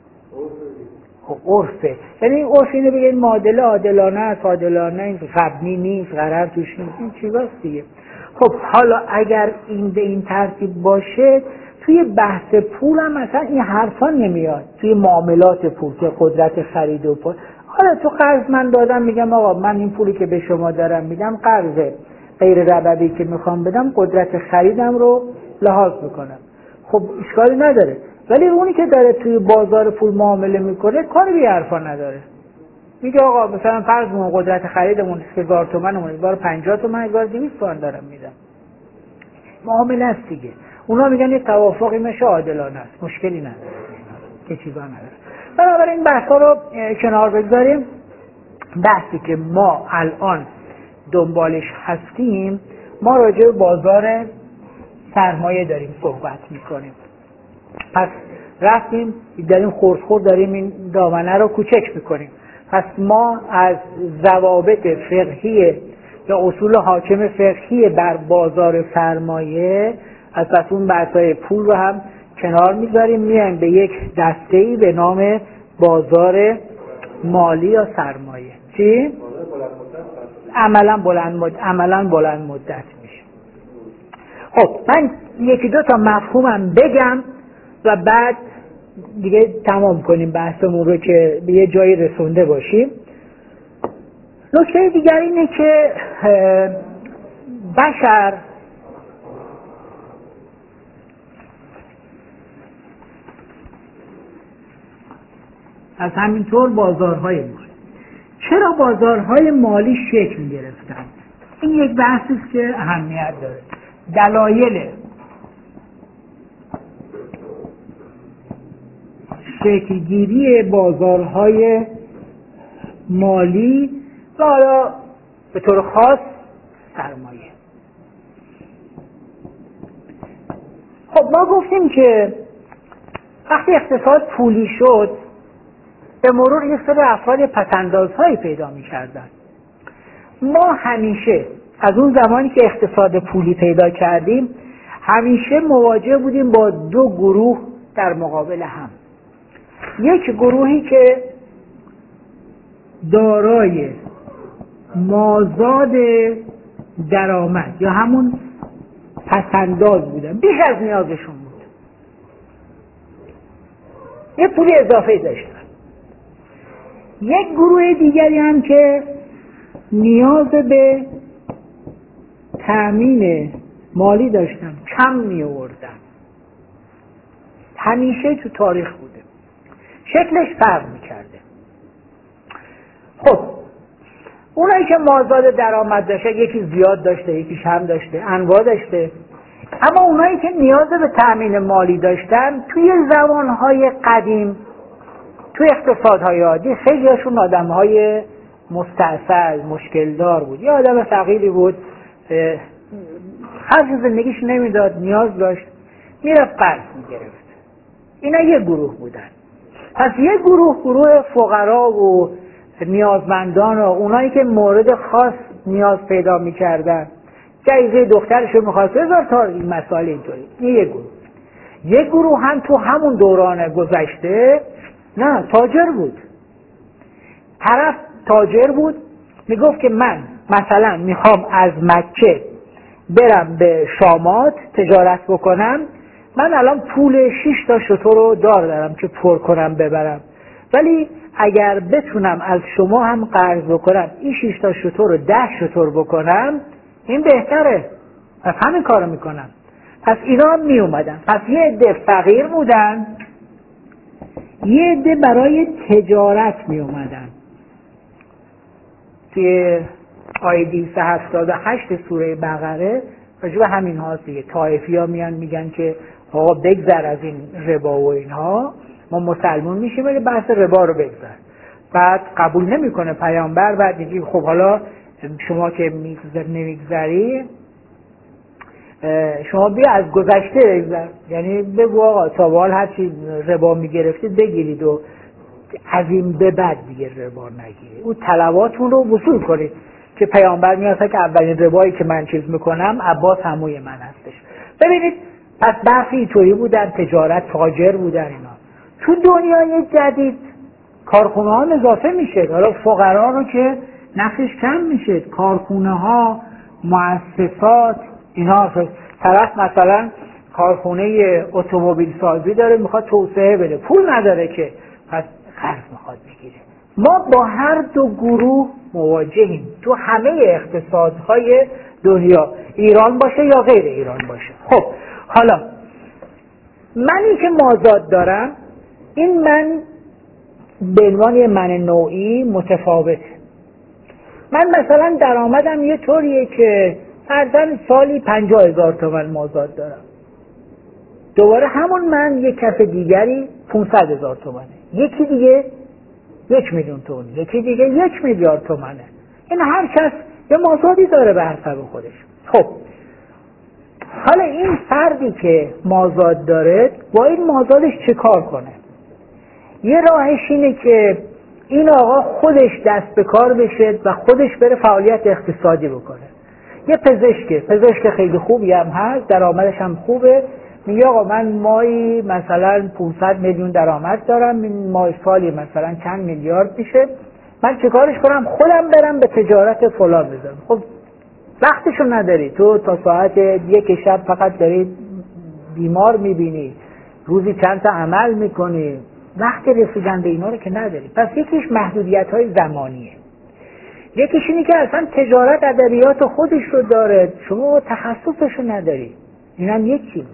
خب عرفه. یعنی عرف اینو بگه این معادله عادلانه است، عادلانه این غبنی نیست، غرر توش نیست، این چیزاست دیگه. خب حالا اگر این به این ترتیب باشه توی بحث پول هم مثلا این حرفا نمیاد، توی معاملات پول که قدرت خرید و پول. حالا تو قرض من دادم میگم آقا من این پولی که به شما دارم میدم قرضه غیر ربوی که میخوام بدم قدرت خریدم رو لحاظ میکنم، خب اشکالی نداره. ولی اونی که داره توی بازار پول معامله میکنه کاری به حرفا نداره، میگه آقا مثلا فرض کن قدرت خریدمون 1000 تومانمون 1050 تومان 1200 تومان دارم میدم، معامله است دیگه. اونا میگن یه توافقی میشه عادلانه است، مشکلی نداره که چیزا نداره. بنابراین بحثا رو کنار بگذاریم. بحثی که ما الان دنبالش هستیم ما راجع به بازار سرمایه داریم صحبت میکنیم. پس رفتیم داریم خورد داریم این دامنه رو کوچک میکنیم. پس ما از ضوابط فقهی یا اصول حاکم فقهی بر بازار سرمایه از پس اون بحث‌های پول رو هم کنار میذاریم، میایم به یک دسته‌ای به نام بازار مالی یا سرمایه. چی؟ عملاً بلند مدت میشه. خب من یکی دو تا مفهومم بگم و بعد دیگه تمام کنیم بحثمون رو که به یه جایی رسونده باشیم. نکته دیگر اینه که بشر از همینطور بازارهای مالی. چرا بازارهای مالی شکل گرفتن؟ این یک بحثی است که اهمیت داره. دلایل شکلگیری بازارهای مالی و حالا به طور خاص سرمایه. خب ما گفتیم که وقتی اقتصاد پولی شد به مرور یک سری افراد پس‌اندازهایی پیدا می‌کردن. ما همیشه از اون زمانی که اقتصاد پولی پیدا کردیم همیشه مواجه بودیم با دو گروه در مقابل هم. یک گروهی که دارای مازاد درآمد یا همون پس‌انداز بودن، بیش از نیازشون بود، یه پولی اضافه داشتن. یک گروه دیگری هم که نیاز به تأمین مالی داشتن، کم می آوردن. همیشه تو تاریخ بوده، شکلش فرق میکرده. خب اونایی که مازاد درآمد داشته، یکی زیاد داشته یکی کم داشته، انواع داشته. اما اونایی که نیاز به تأمین مالی داشتن توی زمانهای قدیم، توی اقتصادهای عادی، خیلی هاشون آدمهای مستعصل، مشکل دار بود. یه آدم فقیری بود، خرج زندگیش نمیداد، نیاز داشت، میرفت قرض میگرفت. اینا یه گروه بودن. پس یه گروه فقرا و نیازمندان و اونایی که مورد خاص نیاز پیدا میکردن، جایزه دخترشو میخواست، هزار تا این مسائل اینطوری. این یه گروه هم تو همون دوران گذشته نه تاجر بود. طرف تاجر بود، میگفت که من مثلا میخوام از مکه برم به شامات تجارت بکنم، من الان پول 6 تا شتر رو دارم که پر کنم ببرم، ولی اگر بتونم از شما هم قرض بکنم این 6 تا شتر رو 10 شتر بکنم، این بهتره، پس همین کارو میکنم. پس اینا هم می اومدن. پس یه عده فقیر بودن، یه عده برای تجارت می اومدن. توی آیه 278 سوره بقره راجع به همین هاست دیگه. طائفی ها میان میگن که آقا بگذر از این ربا و اینها، ما مسلمون میشیم ولی بحث ربا رو بگذر. بعد قبول نمیکنه پیامبر، بعد میگه خب حالا شما که نمیگذری، شما بیا از گذشته بگذر، یعنی بگو آقا تا به حال هرچی ربا میگرفتید بگیرید و از این به بعد دیگه ربا نگیرید، اون طلباتون رو وصول کنید. که پیامبر میاد که اولین ربایی که من چیز میکنم عباس عموی من هستش. ببینید پس برخی تویی بودن، تجارت، تاجر بودن اینا. تو دنیای جدید کارخونه ها اضافه میشه، حالا فقرا رو که نقشش کم میشه، کارخونه ها، مؤسسات اینا. طرف مثلا کارخونه اتومبیل سازی داره میخواد توسعه بده، پول نداره که، پس قرض میخواد بگیره. ما با هر دو گروه مواجهیم تو همه اقتصادهای دنیا، ایران باشه یا غیر ایران باشه. خب حالا منی که مازاد دارم، این من به عنوان من نوعی متفاوته. من مثلا درآمدم یه طوریه که فرضاً سالی 50,000 تومان مازاد دارم. دوباره همون من یک کس دیگری 500,000 تومانه، یکی دیگه 1,000,000 تومان، یکی دیگه 1,000,000,000 تومانه. این هر کس یه مازادی داره به حسب خودش. خب حالا این فردی که مازاد داره با این مازادش چه کار کنه؟ یه راهش اینه که این آقا خودش دست به کار بشه و خودش بره فعالیت اقتصادی بکنه. یه پزشک خیلی خوبی هم هست، درآمدش هم خوبه، میگه آقا من ماهی مثلا 500 میلیون درآمد دارم، این ماه سالی مثلا چند میلیارد میشه، من چه کارش کنم؟ خودم برم به تجارت فلان بزنم. خب وقتشو نداری، تو تا ساعت 1 شب فقط داری بیمار میبینی، روزی چند تا عمل میکنی، وقت رسیدن به اینا رو که نداری. پس یکیش محدودیت‌های زمانیه، یکیش اینی که اصلا تجارت ادبیات خودش رو داره، شما تخصصشو نداری. اینم یک چیزه.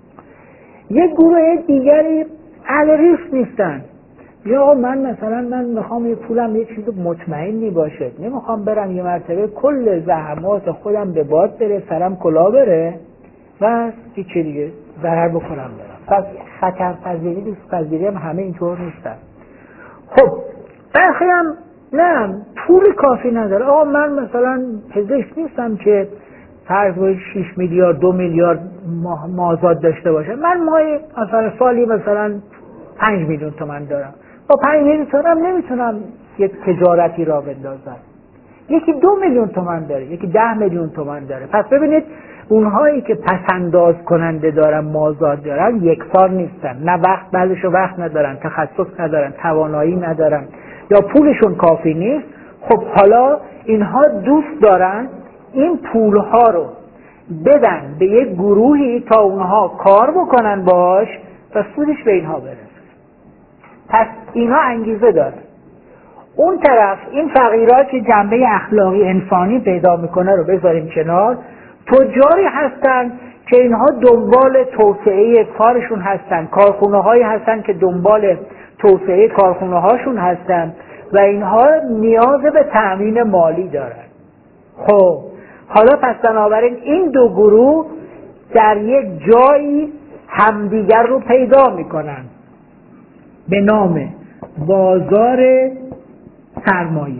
یک گروه دیگری اهل ریسک نیستن. یا آقا من میخوام یه پولم یه چیز مطمئنی باشه، نمیخوام برم یه مرتبه کل زحمات خودم به باد بره، سرم کلا بره و هیچ دیگه ضرر بکنم برم. پس خطرپذیری، ریسک پذیری هم همه اینطور نیستن. خب برخی هم نه، پول کافی نداره. آقا من مثلا پزشک نیستم که فرض کنید 6 میلیارد 2 میلیارد مازاد داشته باشه، من ماهی مثلا سالی مثلا 5 میلیون تومان دارم، با 5 میلیون تومان نمیتونم یک تجارتی را بندازم. یکی 2 میلیون تومان داره، یکی 10 میلیون تومان داره. پس ببینید اونهایی که پسنداز کننده دارن، مازاد دارن، یکسان نیستن. نه وقت، بعضیشو وقت ندارن، تخصص ندارن، توانایی ندارن، یا پولشون کافی نیست. خب حالا اینها دوست دارن این پولها رو بدن به یک گروهی تا اونها کار بکنن باش و سودش به اینها برسه. پس اینها انگیزه دارن. اون طرف این فقیرات که جنبه اخلاقی انسانی پیدا میکنه رو بذاریم کنار. تجاری هستن که اینها دنبال توسعه کارشون هستن، کارخونه هایی هستن که دنبال توسعه کارخونه هاشون هستن و اینها نیاز به تأمین مالی دارن. خب حالا پس بنابراین این دو گروه در یک جایی همدیگر رو پیدا میکنن به نام بازار سرمایه،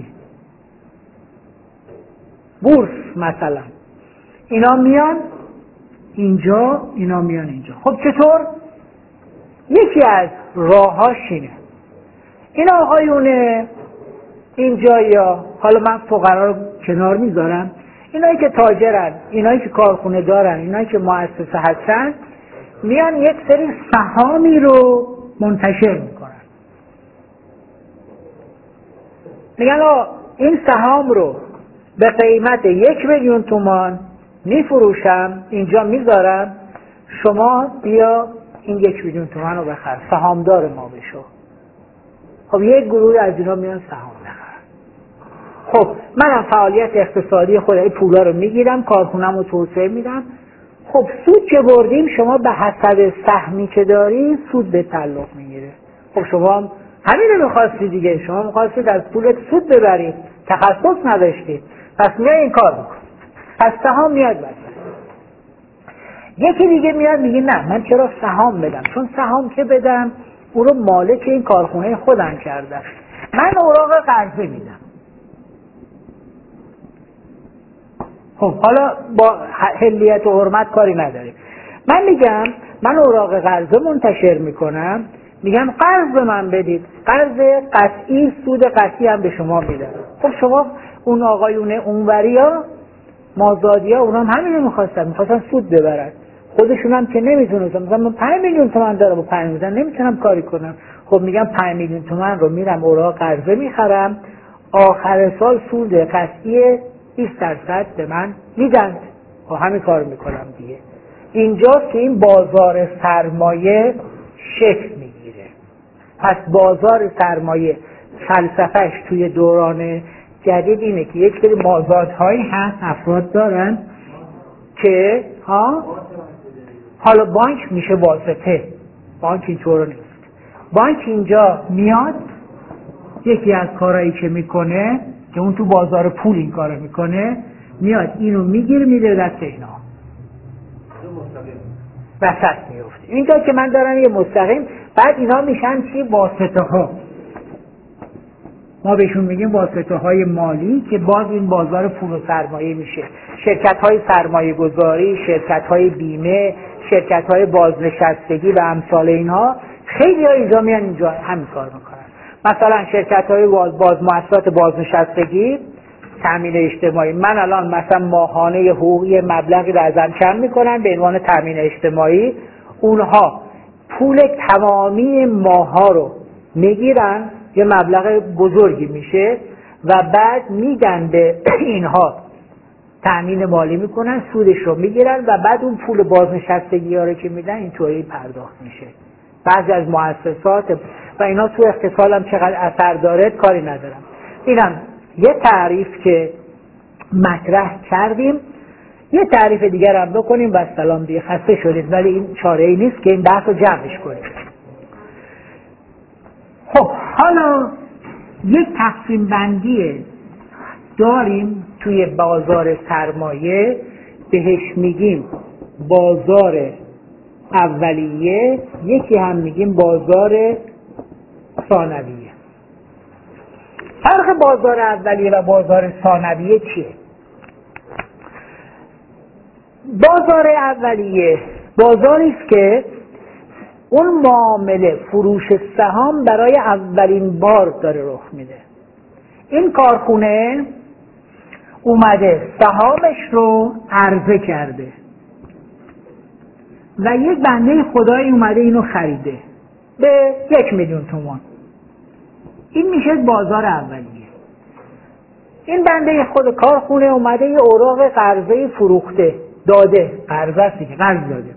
بورس مثلا. اینا میان اینجا، اینا میان اینجا. خب چطور؟ یکی از راهاش اینه. این آقایونه اینجا، یا حالا من فقرا رو کنار میذارم، اینایی که تاجرن، اینایی که کارخونه دارن، اینایی که مؤسسه هستن، میان یک سری سهامی رو منتشر میکنن. میگن این سهام رو به قیمت 1,000,000 تومان میفروشم، اینجا میذارم، شما بیا این 1,000,000 تومان رو بخر، سهامدار ما بشو. خب یک گروه از اینا میان سهام بخرن. خب منم فعالیت اقتصادی خود این پولا رو میگیرم، کارخونم رو توسعه میدم. خب سود که بردیم، شما به حسب سهمی که داری سود به تعلق میگیره. خب شما هم همین رو میخواستی دیگه، شما میخواستید از پولت سود ببرید، تخصص نداشتید، پس میای این کار بکن. پس سهام میاد بسید. یکی دیگه میاد میگه نه، من چرا سهام بدم؟ چون سهام که بدم او رو مالک این کارخونه خودم کردم، من اوراق قرضه میدم. خب حالا با حلیت و حرمت کاری نداریم. من میگم من اوراق قرضه منتشر میکنم، میگم قرض به من بدید، قرض قطعی، سود قطعی هم به شما میدم. خب شما اون آقایون اونوریا مازادیا، اونم همینو میخواستن سود ببرن. خودشون هم که نمیتونستن، مثلا من 5,000,000 تومان دارم، با 5,000,000 نمیتونم کاری کنم. خب میگم 5,000,000 تومان رو میرم اوراق قرضه میخرم، آخر سال سود قطعی 20% به من میدن. خب همین کار میکنم دیگه. اینجاست که این بازار سرمایه شکل میگیره. پس بازار سرمایه فلسفهش توی دوران جدید اینه که یک سری مازادهایی هست افراد دارن که حالا بانک میشه واسطه، بانک اینطور نیست. بانک اینجا میاد، یکی از کارهایی که میکنه که اون تو بازار پول این کارو میکنه، میاد اینو میگیره میده دست اینا، وسط میفته. اینجا که من دارم یه مستقیم، بعد اینا میشن چی؟ واسطه ها. ما بهشون میگیم واسطه های مالی که باز این بازار پول و سرمایه میشه. شرکت های سرمایه گذاری، شرکت های بیمه، شرکت های بازنشستگی و امثال اینها، خیلی ها اینجا میان اینجا همین کار میکنن. مثلا شرکت های مؤسسات بازنشستگی، تامین اجتماعی، من الان مثلا ماهانه حقوقی مبلغی رو ازم کم میکنن به عنوان تامین اجتماعی، اونها پول تمامی ماها رو میگیرن، یه مبلغ بزرگی میشه و بعد میدن به اینها، تامین مالی میکنن، سودش رو میگیرن و بعد اون پول بازنشستگی ها رو که میدن اینطوری پرداخت میشه. بعضی از مؤسسات و اینا تو اقتصاد هم چقدر اثر داره کاری ندارم. اینم یه تعریف که مطرح کردیم، یه تعریف دیگر هم بکنیم و سلام دیگه. خسته شدید ولی این چاره ای نیست که این بحث رو جمعش کنیم. خب حالا یک تقسیم بندی داریم توی بازار سرمایه، بهش میگیم بازار اولیه، یکی هم میگیم بازار ثانویه. فرق بازار اولیه و بازار ثانویه چیه؟ بازار اولیه بازاری است که اون معامله فروش سهام برای اولین بار داره رخ میده. این کارخونه اومده سهامش رو عرضه کرده و یک بنده خدایی اومده اینو خریده به 1,000,000 تومان. این میشه بازار اولیه. این بنده خود کارخونه اومده یه اوراق قرضه فروخته داده، قرضه است که قرض داده،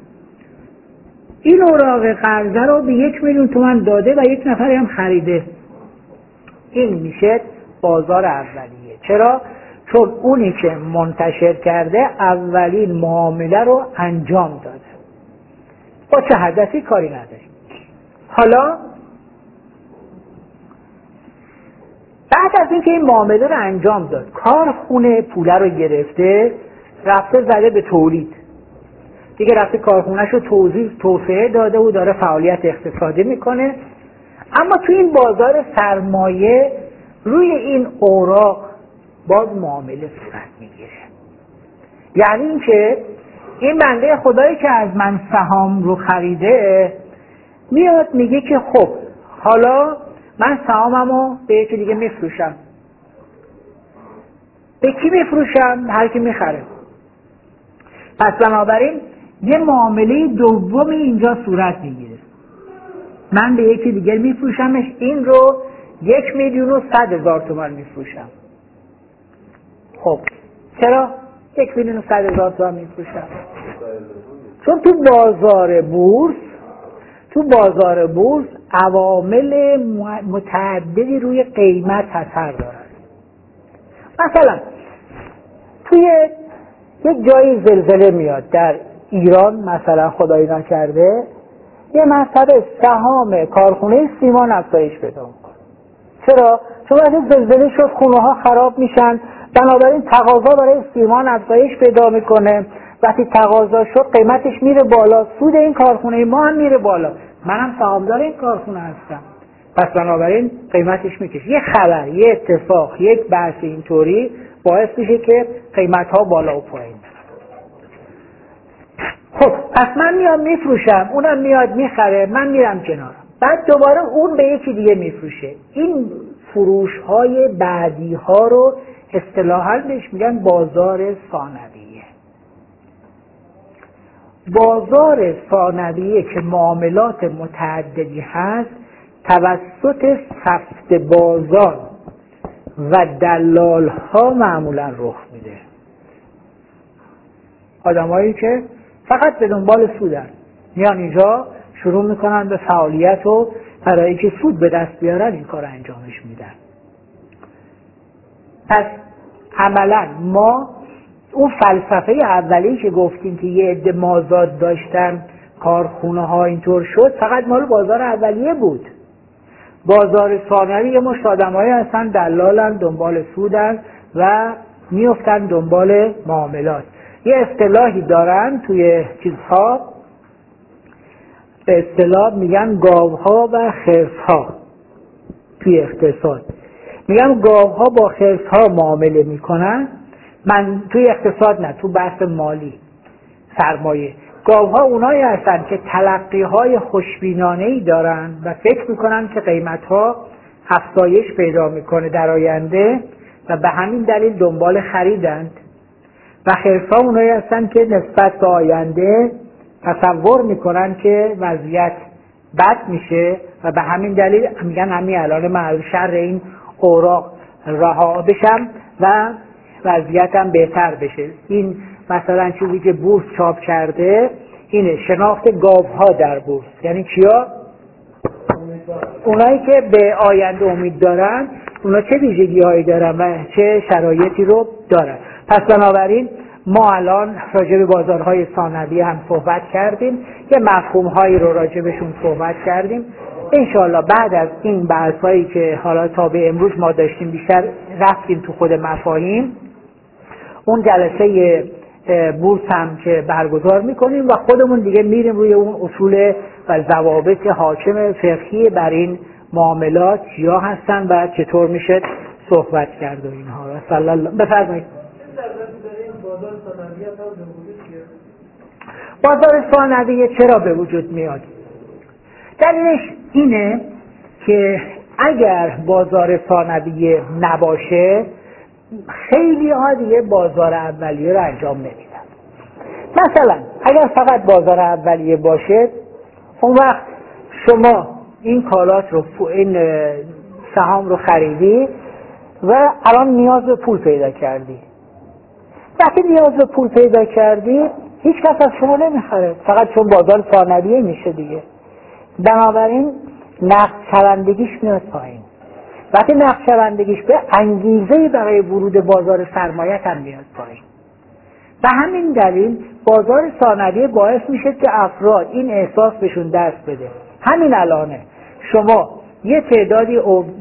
این اوراق قرضه رو به 1,000,000 تومان داده و یک نفری هم خریده. این میشه بازار اولیه. چرا؟ چون اونی که منتشر کرده اولین معامله رو انجام داده، با چه هدفی کاری نداریم. حالا بعد از اینکه این معامله رو انجام داد، کارخونه پوله رو گرفته رفته زده به تولید دیگه، رفته کارخونه‌ش رو توسعه داده و داره فعالیت اقتصادی میکنه. اما تو این بازار سرمایه روی این اوراق باز معامله صورت میگیره. یعنی اینکه این بنده خدایی که از من سهام رو خریده میاد میگه که خب حالا من سهاممو به یکی دیگه میفروشم. به کی میفروشم؟ هر کی میخره. پس بنابراین یه معامله دومی اینجا صورت میگیره. من به یکی دیگه میفروشمش، این رو 1,100,000 تومان میفروشم. خب چرا 1,100,000 تومان میفروشم؟ چون تو بازار بورس عوامل متعددی روی قیمت اثر دارن. مثلا توی یک جایی زلزله میاد در ایران، مثلا خدایی نکرده یه مرتبه سهام کارخونه سیمان افزایش پیدا میکنه. چرا؟ چون وقتی زلزله شد خونه ها خراب میشن، بنابراین تقاضا برای سیمان افزایش پیدا میکنه. وقتی تقاضا شد قیمتش میره بالا، سود این کارخونه ما هم میره بالا، منم سهامدار این کارخونه هستم، پس بنابراین قیمتش میکشه. یه خبر، یه اتفاق، یک بحث اینطوری باعث میشه که قیمت ها بالا و پایین. خب پس من میام میفروشم، اونم میاد میخره، من میرم کنار، بعد دوباره اون به یکی دیگه میفروشه. این فروش های بعدی ها رو اصطلاحاً بهش میگن بازار ثانویه. بازار ثانویه که معاملات متعددی هست توسط سفت بازار و دلال ها معمولا رخ میده. آدمایی که فقط به دنبال سودن میان اینجا شروع میکنن به فعالیت و برای که سود به دست بیارن این کار انجامش میدن. پس عملا ما اون فلسفه اولی که گفتیم که یه عده مازاد داشتن کارخونه ها اینطور شد، فقط مال بازار اولیه بود. بازار ثانوی یه مشت آدمایی هستن دلالن، دنبال سودن و میفتن دنبال معاملات. یه اصطلاحی دارن توی چیزها، به اصطلاح میگن گاوها و خرسها توی اقتصاد. میگن گاوها با خرسها معامله میکنن. من توی اقتصاد نه، تو بحث مالی سرمایه. گاوها اونایی هستن که تلقیهای خوشبینانه‌ای دارن و فکر میکنن که قیمتها افزایش پیدا میکنه در آینده و به همین دلیل دنبال خریدند. و خرس‌ها اونایی هستن که نسبت به آینده تصور میکنن که وضعیت بد میشه و به همین دلیل میگن همین الان من شر این اوراق رها بشم و وضعیتم بهتر بشه. این مثلا چیزی که بورس چاپ کرده اینه، شناخت گاوها در بورس. یعنی کیا؟ اونایی که به آینده امید دارن، اونا چه ویژگی هایی دارن و چه شرایطی رو دارن. پس بنابراین ما الان راجع به بازارهای ثانوی هم صحبت کردیم، یه مفهوم هایی رو راجع بهشون صحبت کردیم. انشاءالله بعد از این بحث هایی که حالا تا به امروز ما داشتیم بیشتر رفتیم تو خود مفاهیم، اون جلسه بورس هم که برگزار میکنیم و خودمون دیگه میریم روی اون اصول و ضوابط حاکم فقهی بر این معاملات چیا هستن و چطور میشه صحبت کرد و اینها. صلی الله بفرمایید. بازار ثانویه چرا به وجود میاد؟ دلیلش اینه که اگر بازار ثانویه نباشه خیلی ها دیگه بازار اولیه رو انجام نمیدن. مثلا اگر فقط بازار اولیه باشه، اون وقت شما این کالات رو، این سهام رو خریدی و الان نیاز به پول پیدا کردی. وقتی نیاز به پول پیدا کردی هیچ کس از شما نمیخره، فقط چون بازار ثانویه میشه دیگه. بنابراین نقد شوندگیش میاد پایین. وقتی نقشه‌بندیش به انگیزه برای ورود بازار سرمایه هم میاد پایین. به همین دلیل بازار ثانویه باعث میشه که افراد این احساس بهشون دست بده. همین الانه شما یه تعدادی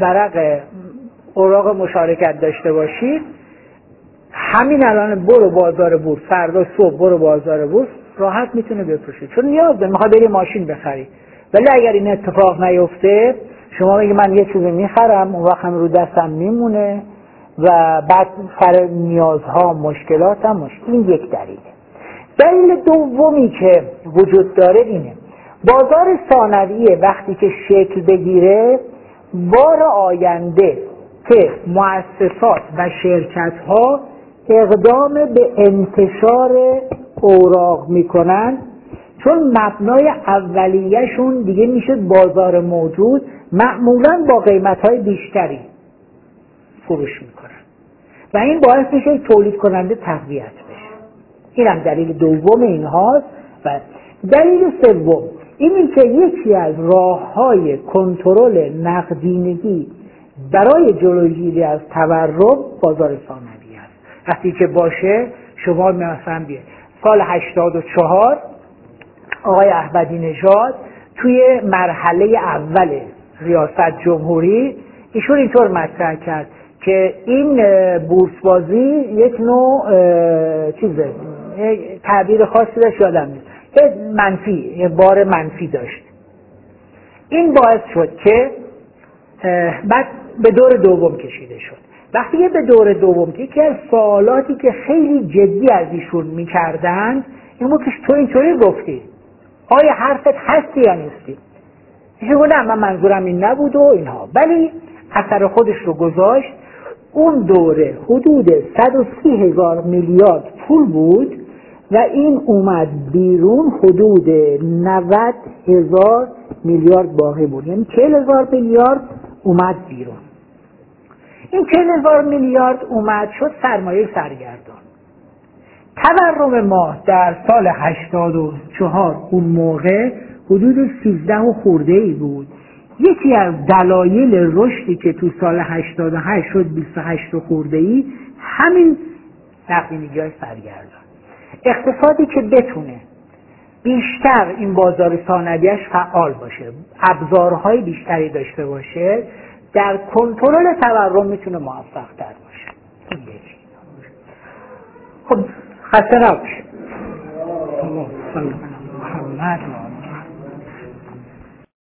اوراق مشارکت داشته باشید، همین الان برو بازار بورس، فردا صبح برو بازار بورس، راحت میتونه بفروشید، چون نیاز داره میخواد بری ماشین بخری. ولی اگر این اتفاق نیفته، شما میگی من یه چیزی میخرم، اون وقت هم رو دستم میمونه و بعد سر نیازها مشکلاتم این یک دلیله. دلیل دومی که وجود داره اینه: بازار ثانویه وقتی که شکل بگیره، بار آینده که مؤسسات و شرکت‌ها اقدام به انتشار اوراق میکنن، چون مبنای اولیه‌شون دیگه میشه بازار موجود، معمولاً با قیمت‌های بیشتری فروش میکنن و این باعث میشه تولید کننده تقویت بشه. این هم دلیل دوم اینهاست. و دلیل سوم اینی که یکی از راه‌های کنترل نقدینگی برای جلوگیری از تورم بازار ثانوی است. وقتی که باشه، شما مثلا بیه سال 84 آقای احمدی نژاد توی مرحله اول ریاست جمهوری ایشون اینطور مطرح کرد که این بورسبازی یک نوع چیزه، تعبیر خاصی داشت یادم نیست، منفی، یه بار منفی داشت. این باعث شد که بعد به دور دوم کشیده شد. وقتی که به دور دوم که از سوالاتی که خیلی جدی از ایشون میکردن این بود که تو اینطوری گفتی، آیا حرفت هستی یا نیستی؟ ایشون گفت نه، من منظورم این نبود و اینها، ولی اثر خودش رو گذاشت. اون دوره حدود 130,000 میلیارد پول بود و این اومد بیرون حدود 90,000 میلیارد باقی بود، یعنی 40,000 میلیارد اومد بیرون. این 40,000 میلیارد اومد شد سرمایه سرگردان. تورم ما در سال 84 اون موقع حدود 13 و خورده‌ای بود. یکی از دلایل رشدی که تو سال 88 شد 28 و خورده‌ای همین نقدینگی‌های سرگردان. اقتصادی که بتونه بیشتر این بازار ثانویه‌اش فعال باشه، ابزارهای بیشتری داشته باشه، در کنترل تورم میتونه موفق‌تر باشه. این یکی. خب خسته نباشه. محمد